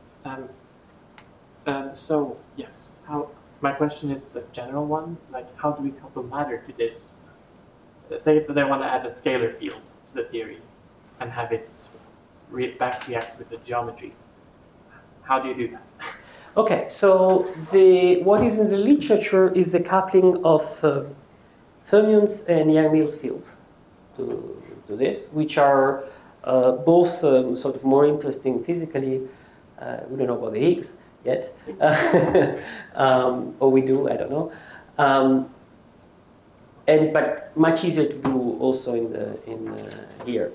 So, yes, my question is a general one. Like, how do we couple matter to this? Say that I want to add a scalar field to the theory and have it back react with the geometry. How do you do that? Okay, so what is in the literature is the coupling of fermions and Yang-Mills fields to this, which are both sort of more interesting physically. We don't know about the Higgs yet, or we do, I don't know. But much easier to do also in here.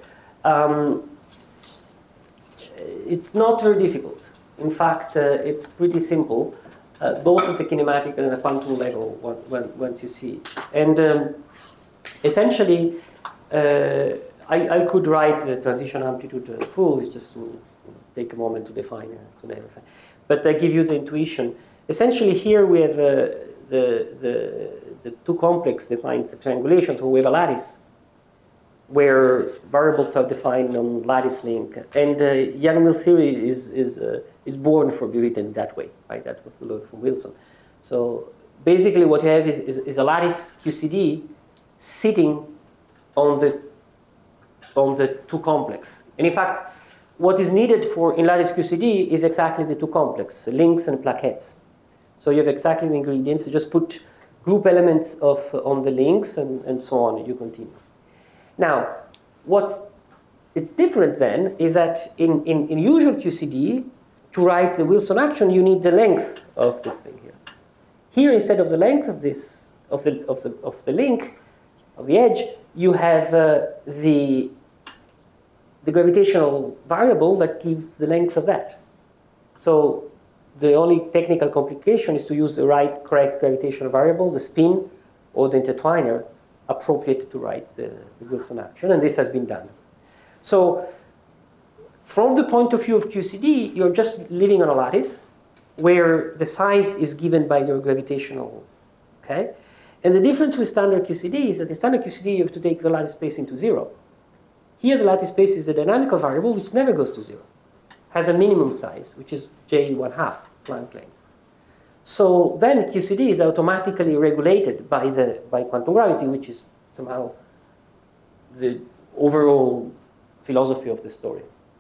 It's not very difficult. In fact, it's pretty simple, both at the kinematic and the quantum level once you see it. And essentially, I could write the transition amplitude full. It's just to take a moment to define it. But I give you the intuition. Essentially, here we have the two complex defines a triangulation. So we have a lattice where variables are defined on lattice link, and Yang-Mills theory is born for be written that way. Right? That's what we learned from Wilson. So basically, what you have is a lattice QCD sitting on the two complex. And in fact, what is needed in lattice QCD is exactly the two complex, links and plaquettes. So you have exactly the ingredients. You just put group elements on the links and so on, and you continue. Now, it's different then is that in usual QCD, to write the Wilson action, you need the length of this thing here. Here, instead of the length of this of the link of the edge, you have the gravitational variable that gives the length of that. So the only technical complication is to use the correct gravitational variable, the spin or the intertwiner, appropriate to write the Wilson action, and this has been done. So from the point of view of QCD, you're just living on a lattice where the size is given by your gravitational, okay? And the difference with standard QCD is that in standard QCD, you have to take the lattice space into 0. Here, the lattice space is a dynamical variable which never goes to 0. Has a minimum size, which is J1/2 Planck length. So then QCD is automatically regulated by quantum gravity, which is somehow the overall philosophy of the story.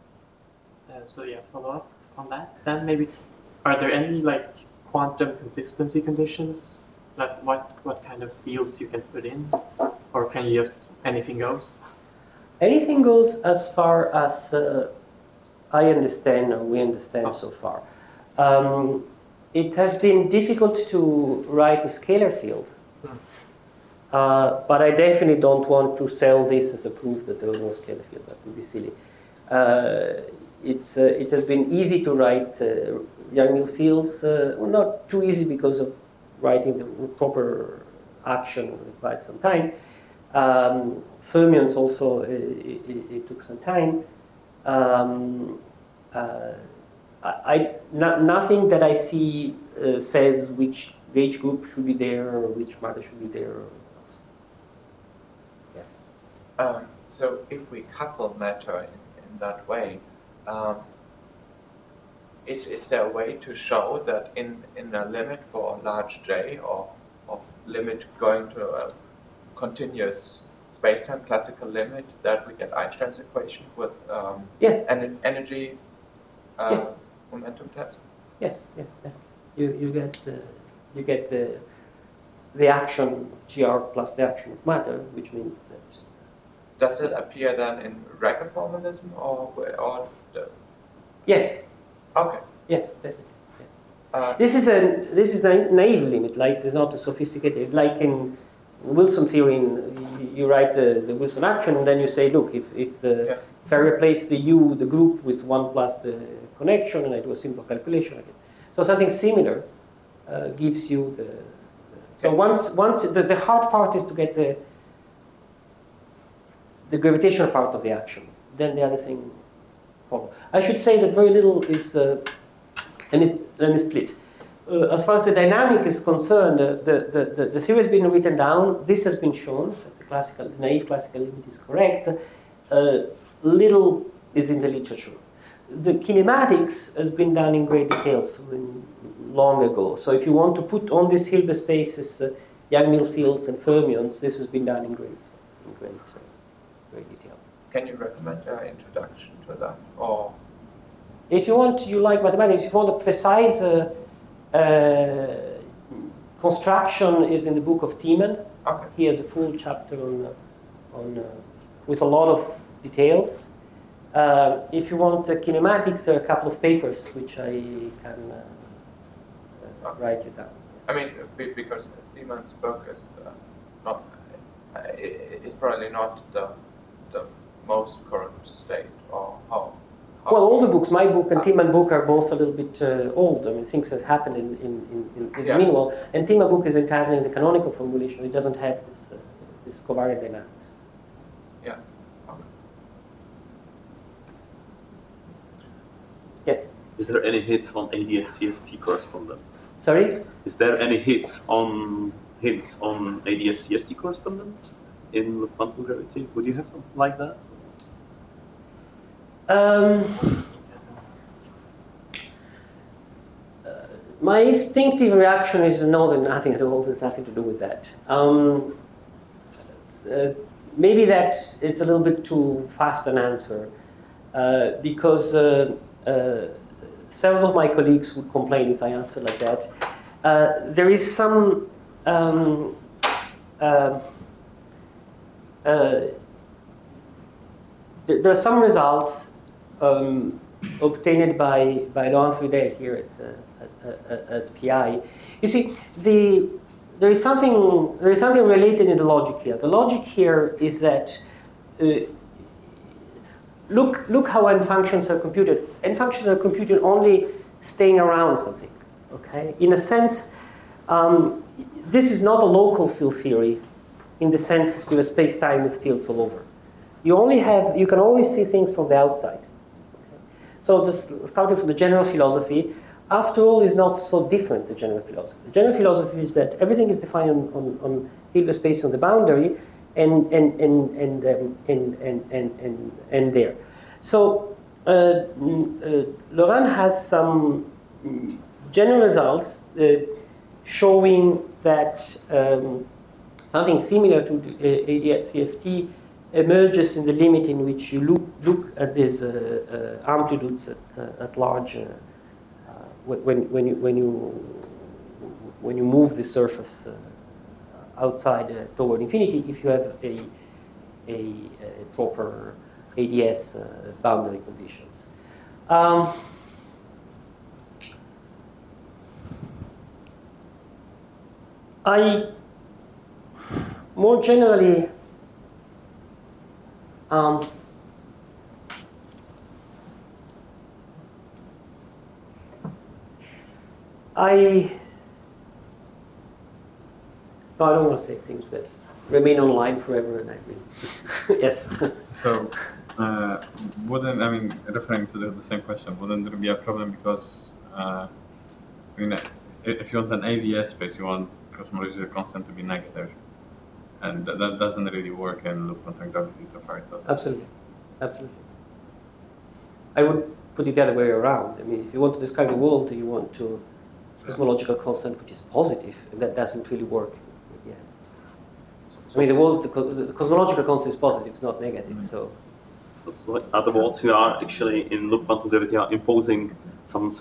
So yeah, follow up on that. Then maybe, are there any like quantum consistency conditions? That what kind of fields you can put in, or can you just anything goes? Anything goes as far as I understand or we understand so far. It has been difficult to write a scalar field, but I definitely don't want to sell this as a proof that there was no scalar field. That would be silly. It has been easy to write Yang-Mills fields, well, not too easy because of writing the proper action required some time. Fermions also, it took some time. Nothing that I see says which gauge group should be there or which matter should be there or else. Yes? So if we couple matter in that way, is there a way to show that in a limit for a large J or of limit going to a continuous space-time classical limit that we get Einstein's equation with Yes. an energy Yes. momentum test? Yes, yes. You get the action of GR plus the action of matter, which means that. Does it appear then in Racket formalism or the? Yes. Okay. Yes, definitely. Yes. This is a naive limit. Like it's not a sophisticated. It's like in Wilson theory. You write the Wilson action, and then you say, look, if I replace the group with 1 plus the connection, and I do a simple calculation again. So something similar gives you the. So once the hard part is to get the gravitational part of the action, then the other thing follows. I should say that very little is. Let me split. As far as the dynamic is concerned, the theory has been written down. This has been shown that the naive classical limit is correct. Little is in the literature. The kinematics has been done in great details long ago. So if you want to put on these Hilbert spaces Yang-Mills fields and fermions, this has been done in great detail. Can you recommend an introduction to that, or? If you want, you like mathematics, if you want a precise construction is in the book of Thiemann. Okay. He has a full chapter with a lot of details. If you want kinematics, there are a couple of papers which I can write you down. Yes. I mean, because Thiemann's book is not is probably not the most current state, or how. Well, all the books, my book and Thiemann's book, are both a little bit old. I mean, things has happened in the meanwhile. And Thiemann's book is entirely in the canonical formulation. It doesn't have this covariant dynamics. Yeah. Okay. Yes. Is there any hits on ADS-CFT correspondence? Sorry? Is there any hints on ADS-CFT correspondence in quantum gravity? Would you have something like that? My instinctive reaction is no, there's nothing at all. There's nothing to do with that. Maybe that it's a little bit too fast an answer because several of my colleagues would complain if I answer like that. There is some there are some results obtained by Laurent Fudel here at PI. You see, there is something related in the logic here. The logic here is that look how n functions are computed. N functions are computed only staying around something. Okay, in a sense, this is not a local field theory, in the sense that you have space-time with fields all over. You can always see things from the outside. Okay? So just starting from the general philosophy, after all, is not so different, the general philosophy. The general philosophy is that everything is defined on Hilbert space on the boundary and there. So Laurent has some general results showing that something similar to ADS-CFT emerges in the limit in which you look at these amplitudes at large when you move the surface outside toward infinity, if you have a proper ADS boundary conditions. I more generally I don't want to say things that remain online forever, and I mean, yes. So, referring to the same question, wouldn't there be a problem because, if you want an ADS space, you want cosmological constant to be negative, and that doesn't really work in loop quantum gravity so far, it doesn't. Absolutely, absolutely. I would put it the other way around. I mean, if you want to describe the world, you want to cosmological constant which is positive, and that doesn't really work. Yes. I mean, the cosmological constant is positive; it's not negative. Mm-hmm. So in other words, you are actually in loop quantum gravity are imposing some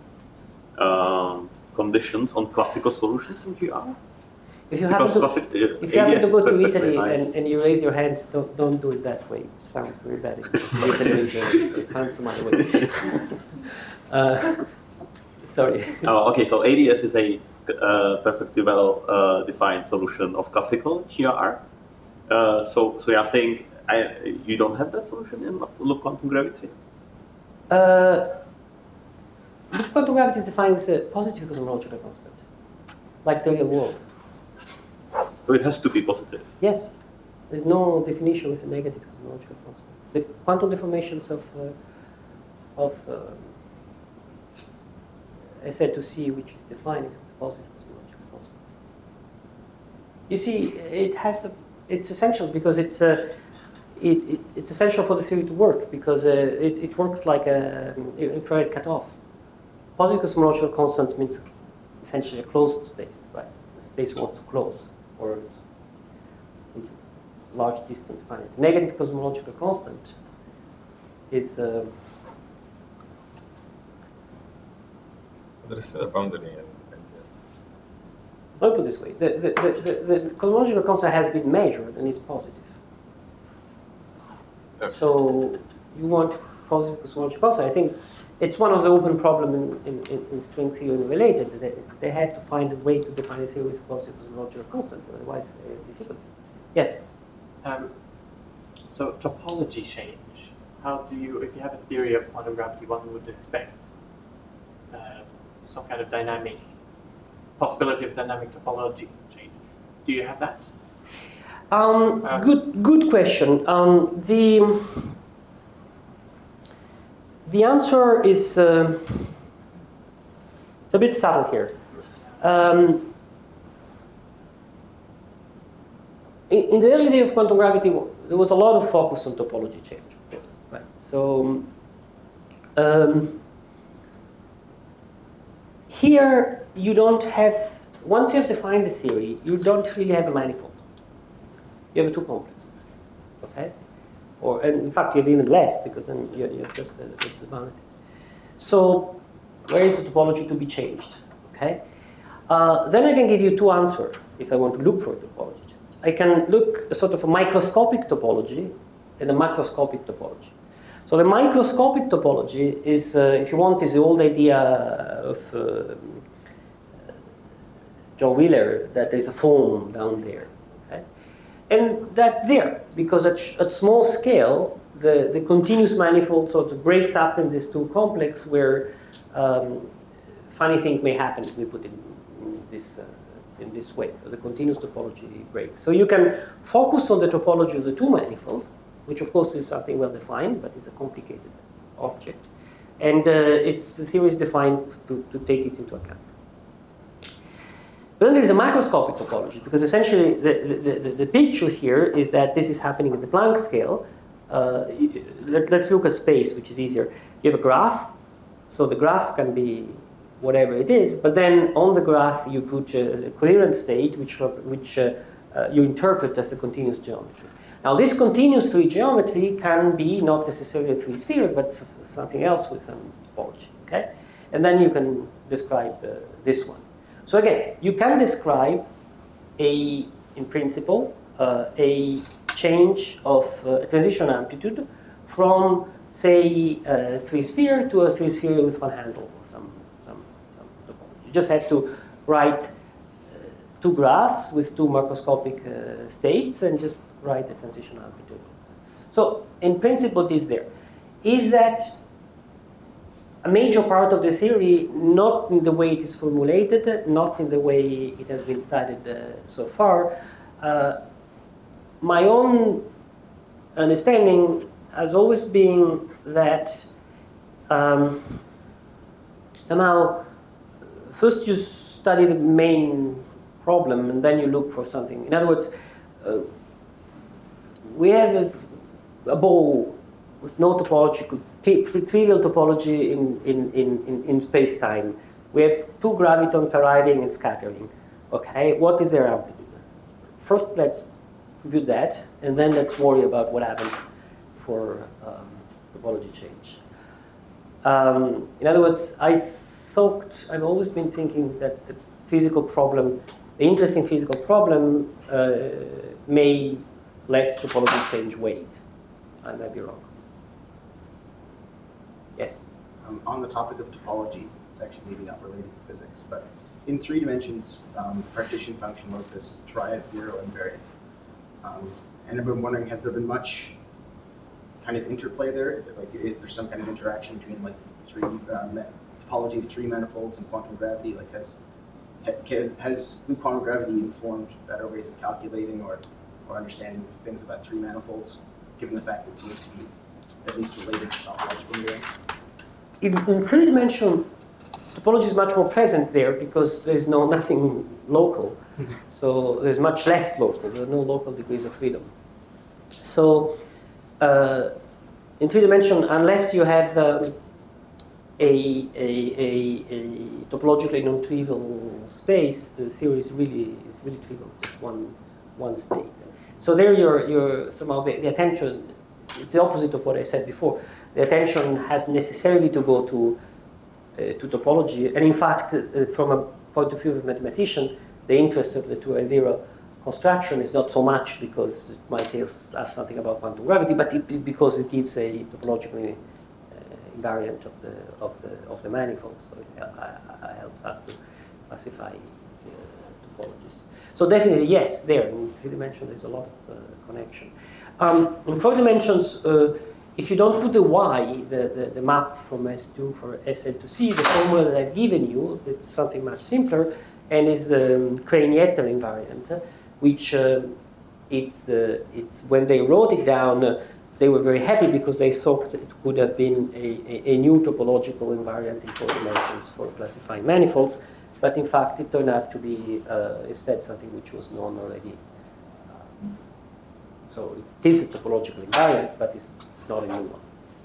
conditions on classical solutions in GR. If you happen to go to Italy and you raise your hands, don't do it that way. It sounds very bad. It sounds my way. Sorry. Oh, okay. So ADS is a perfectly well defined solution of classical GR. So you are saying you don't have that solution in loop quantum gravity? Loop quantum gravity is defined with a positive cosmological constant, like the real world. So it has to be positive. Yes. There's no definition with a negative cosmological constant. The quantum deformations of SL2C, which is defined as a positive cosmological constant. You see, it's essential because it's essential for the theory to work because it works like an infrared cutoff. Positive cosmological constants means essentially a closed space, right? It's a space you want to close, or it's large distance finite. Negative cosmological constant is there is still a boundary in I'll put it this way: the cosmological constant has been measured and it's positive. Yes. So you want positive cosmology constant. I think it's one of the open problems in string theory and related. They have to find a way to define a theory with positive cosmological constant, otherwise difficult. Yes? So topology change. How do you, if you have a theory of quantum gravity, one would expect some kind of dynamic, possibility of dynamic topology change. Do you have that? Good question. The answer is it's a bit subtle here. In the early days of quantum gravity, there was a lot of focus on topology change, of course. Right? So here you don't have, once you have defined the theory, you don't really have a manifold. You have a two-complex, okay? Or, and in fact, you have even less, because then you have just the boundary. So where is the topology to be changed, okay? Then I can give you two answers if I want to look for a topology change. I can look sort of a microscopic topology and a macroscopic topology. So the microscopic topology is, if you want, is the old idea of John Wheeler, that there's a foam down there. Okay? And that's there, because at small scale, the continuous manifold sort of breaks up in these two complexes where funny things may happen if we put it in this way. So the continuous topology breaks. So you can focus on the topology of the two manifolds, which of course is something well defined, but it's a complicated object. And the theory is defined to take it into account. But then there is a macroscopic topology, because essentially the picture here is that this is happening at the Planck scale. Let's look at space, which is easier. You have a graph, so the graph can be whatever it is, but then on the graph you put a coherent state which you interpret as a continuous geometry. Now this continuous 3 geometry can be not necessarily a 3-sphere, but something else with some topology, okay? And then you can describe this one. So again, you can describe in principle, a change of a transition amplitude from, say, a 3-sphere to a 3-sphere with one handle, or some topology. You just have to write two graphs with two macroscopic states and just write the transition amplitude. So in principle, it is there. Is that a major part of the theory? Not in the way it is formulated, not in the way it has been studied so far. My own understanding has always been that somehow first you study the main problem and then you look for something. In other words, we have a ball with no topology, trivial topology in space-time. We have two gravitons arriving and scattering. Okay, what is their amplitude? First, let's compute that, and then let's worry about what happens for topology change. In other words, I've always been thinking that the physical problem, the interesting physical problem, may let topology change weight. I might be wrong. Yes? On the topic of topology, it's actually maybe not related to physics, but in 3 dimensions, the partition function was this triad zero invariant. And I've been wondering, has there been much kind of interplay there? Like, is there some kind of interaction between like topology of 3 manifolds and quantum gravity? Like, has loop quantum gravity informed better ways of calculating or understanding things about 3 manifolds, given the fact that it seems to be at least related to topological invariance? In 3-dimensional, topology is much more present there because there's nothing local. So there's much less local. There are no local degrees of freedom. So in 3-dimension, unless you have a topologically non-trivial space, the theory is really trivial, just one state. So there you're somehow the attention, it's the opposite of what I said before. The attention has necessarily to go to topology, and in fact, from a point of view of a mathematician, the interest of the 2 and 0 construction is not so much because it might tell us something about quantum gravity, but because it gives a topological invariant of the manifold, so it helps us to classify topologies. So definitely, yes, there in 3 dimensions there's a lot of connection. In 4 dimensions, if you don't put a y, the map from S2 for Sn to C, the formula that I've given you, it's something much simpler, and is the Crane-Yetter invariant, which it's when they wrote it down, they were very happy because they thought it could have been a new topological invariant in 4 dimensions for classifying manifolds, but in fact it turned out to be instead something which was known already. So it is a topological invariant, but it's not a new one.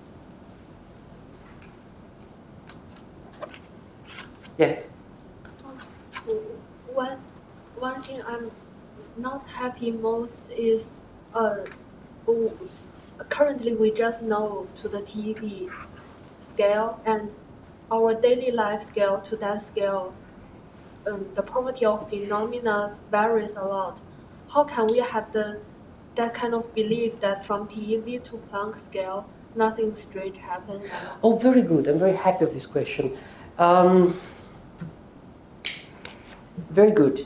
Yes? One thing I'm not happy most is currently we just know to the TeV scale and our daily life scale to that scale, the property of phenomena varies a lot. How can we have that kind of belief that from TeV to Planck scale, nothing strange happens? Oh, very good. I'm very happy with this question. Very good.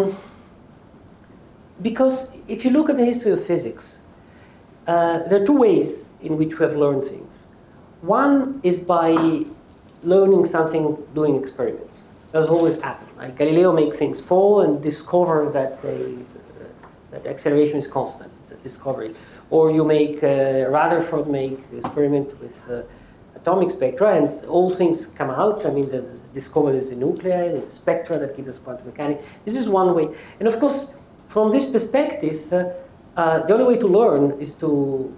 Because if you look at the history of physics, there are 2 ways in which we have learned things. One is by learning something doing experiments. That's always happened. Like Galileo make things fall and discover that that acceleration is constant. It's a discovery. Or you make Rutherford make experiment with atomic spectra, and all things come out. I mean, the discovery is the nuclei, the spectra that give us quantum mechanics. This is one way. And of course, from this perspective, the only way to learn is to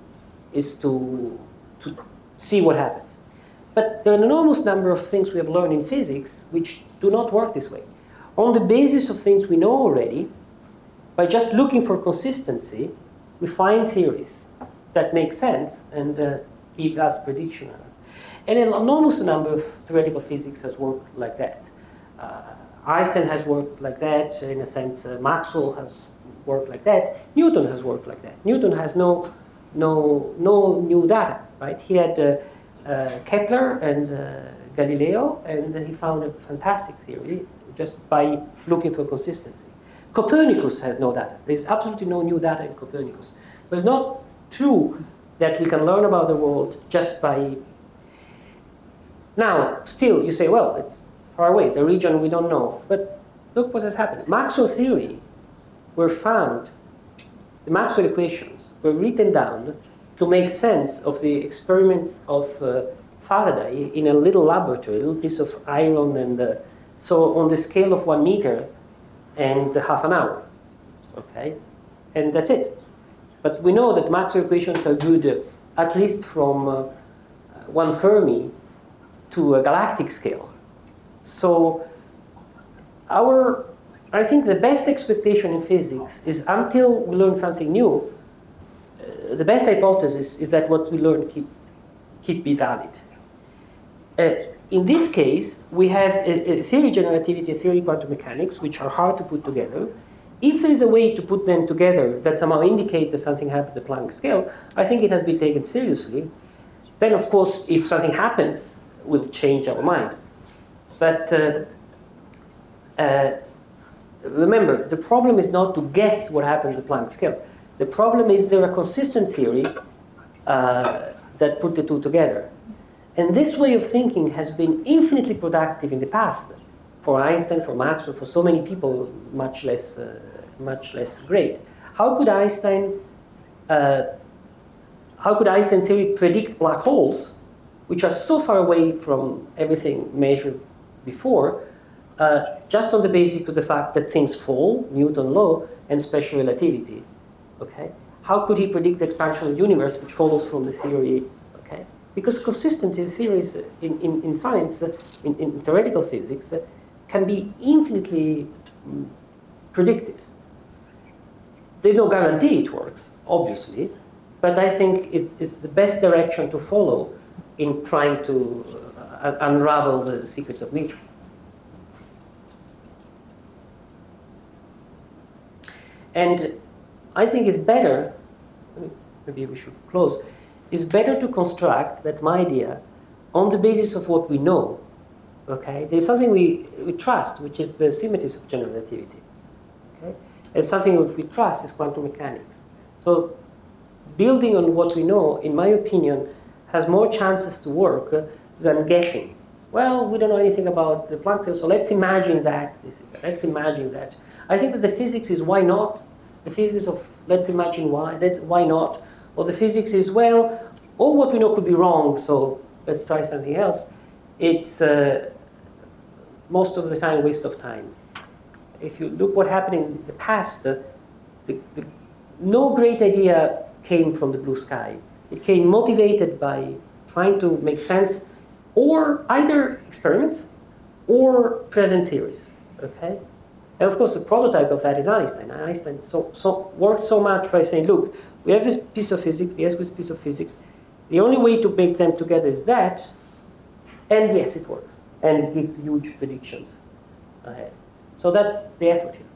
see what happens. But there are an enormous number of things we have learned in physics which do not work this way. On the basis of things we know already, by just looking for consistency, we find theories that make sense and give us prediction. And an enormous number of theoretical physics has worked like that. Einstein has worked like that. In a sense, Maxwell has worked like that. Newton has worked like that. Newton has no new data, right? He had Kepler and Galileo, and he found a fantastic theory just by looking for consistency. Copernicus has no data. There's absolutely no new data in Copernicus. So it's not true that we can learn about the world just by... Now, still, you say, well, it's far away. It's a region we don't know. But look what has happened. Maxwell theory were found, the Maxwell equations were written down to make sense of the experiments of Faraday in a little laboratory, a little piece of iron, and so on the scale of 1 meter and half an hour, okay? And that's it. But we know that Maxwell equations are good at least from 1 Fermi to a galactic scale. So I think the best expectation in physics is until we learn something new, the best hypothesis is that what we learn keep be valid. In this case, we have a theory generativity, a theory quantum mechanics, which are hard to put together. If there is a way to put them together that somehow indicates that something happened at the Planck scale, I think it has been taken seriously. Then, of course, if something happens, we'll change our mind. But remember, the problem is not to guess what happened at the Planck scale. The problem is there a consistent theory that put the 2 together. And this way of thinking has been infinitely productive in the past for Einstein, for Maxwell, for so many people much less great. How could Einstein theory predict black holes, which are so far away from everything measured before, just on the basis of the fact that things fall, Newton's law, and special relativity? Okay? How could he predict the expansion of the universe, which follows from the theory? Okay? Because consistency in theories in science, in theoretical physics, can be infinitely predictive. There's no guarantee it works, obviously, but I think it's the best direction to follow in trying to unravel the secrets of nature. And I think it's better, maybe we should close, it's better to construct that my idea on the basis of what we know. Okay? There's something we trust, which is the symmetries of general relativity. Okay? And something that we trust is quantum mechanics. So building on what we know, in my opinion, has more chances to work than guessing. Well, we don't know anything about the Planck theory, so let's imagine that. Let's imagine that. I think that the physics is why not. The physics of let's imagine why. That's why not. Or the physics is, well, all what we know could be wrong, so let's try something else. It's most of the time a waste of time. If you look what happened in the past, no great idea came from the blue sky. It came motivated by trying to make sense, or either experiments or present theories. Okay, and of course the prototype of that is Einstein. Einstein worked so much by saying, look, we have this piece of physics, yes, this piece of physics. The only way to make them together is that, and yes, it works, and it gives huge predictions ahead. So that's the effort here.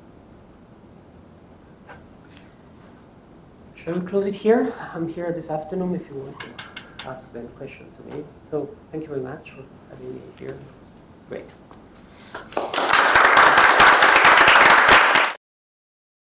Shall we close it here? I'm here this afternoon if you want to ask any question to me. So thank you very much for having me here. Great.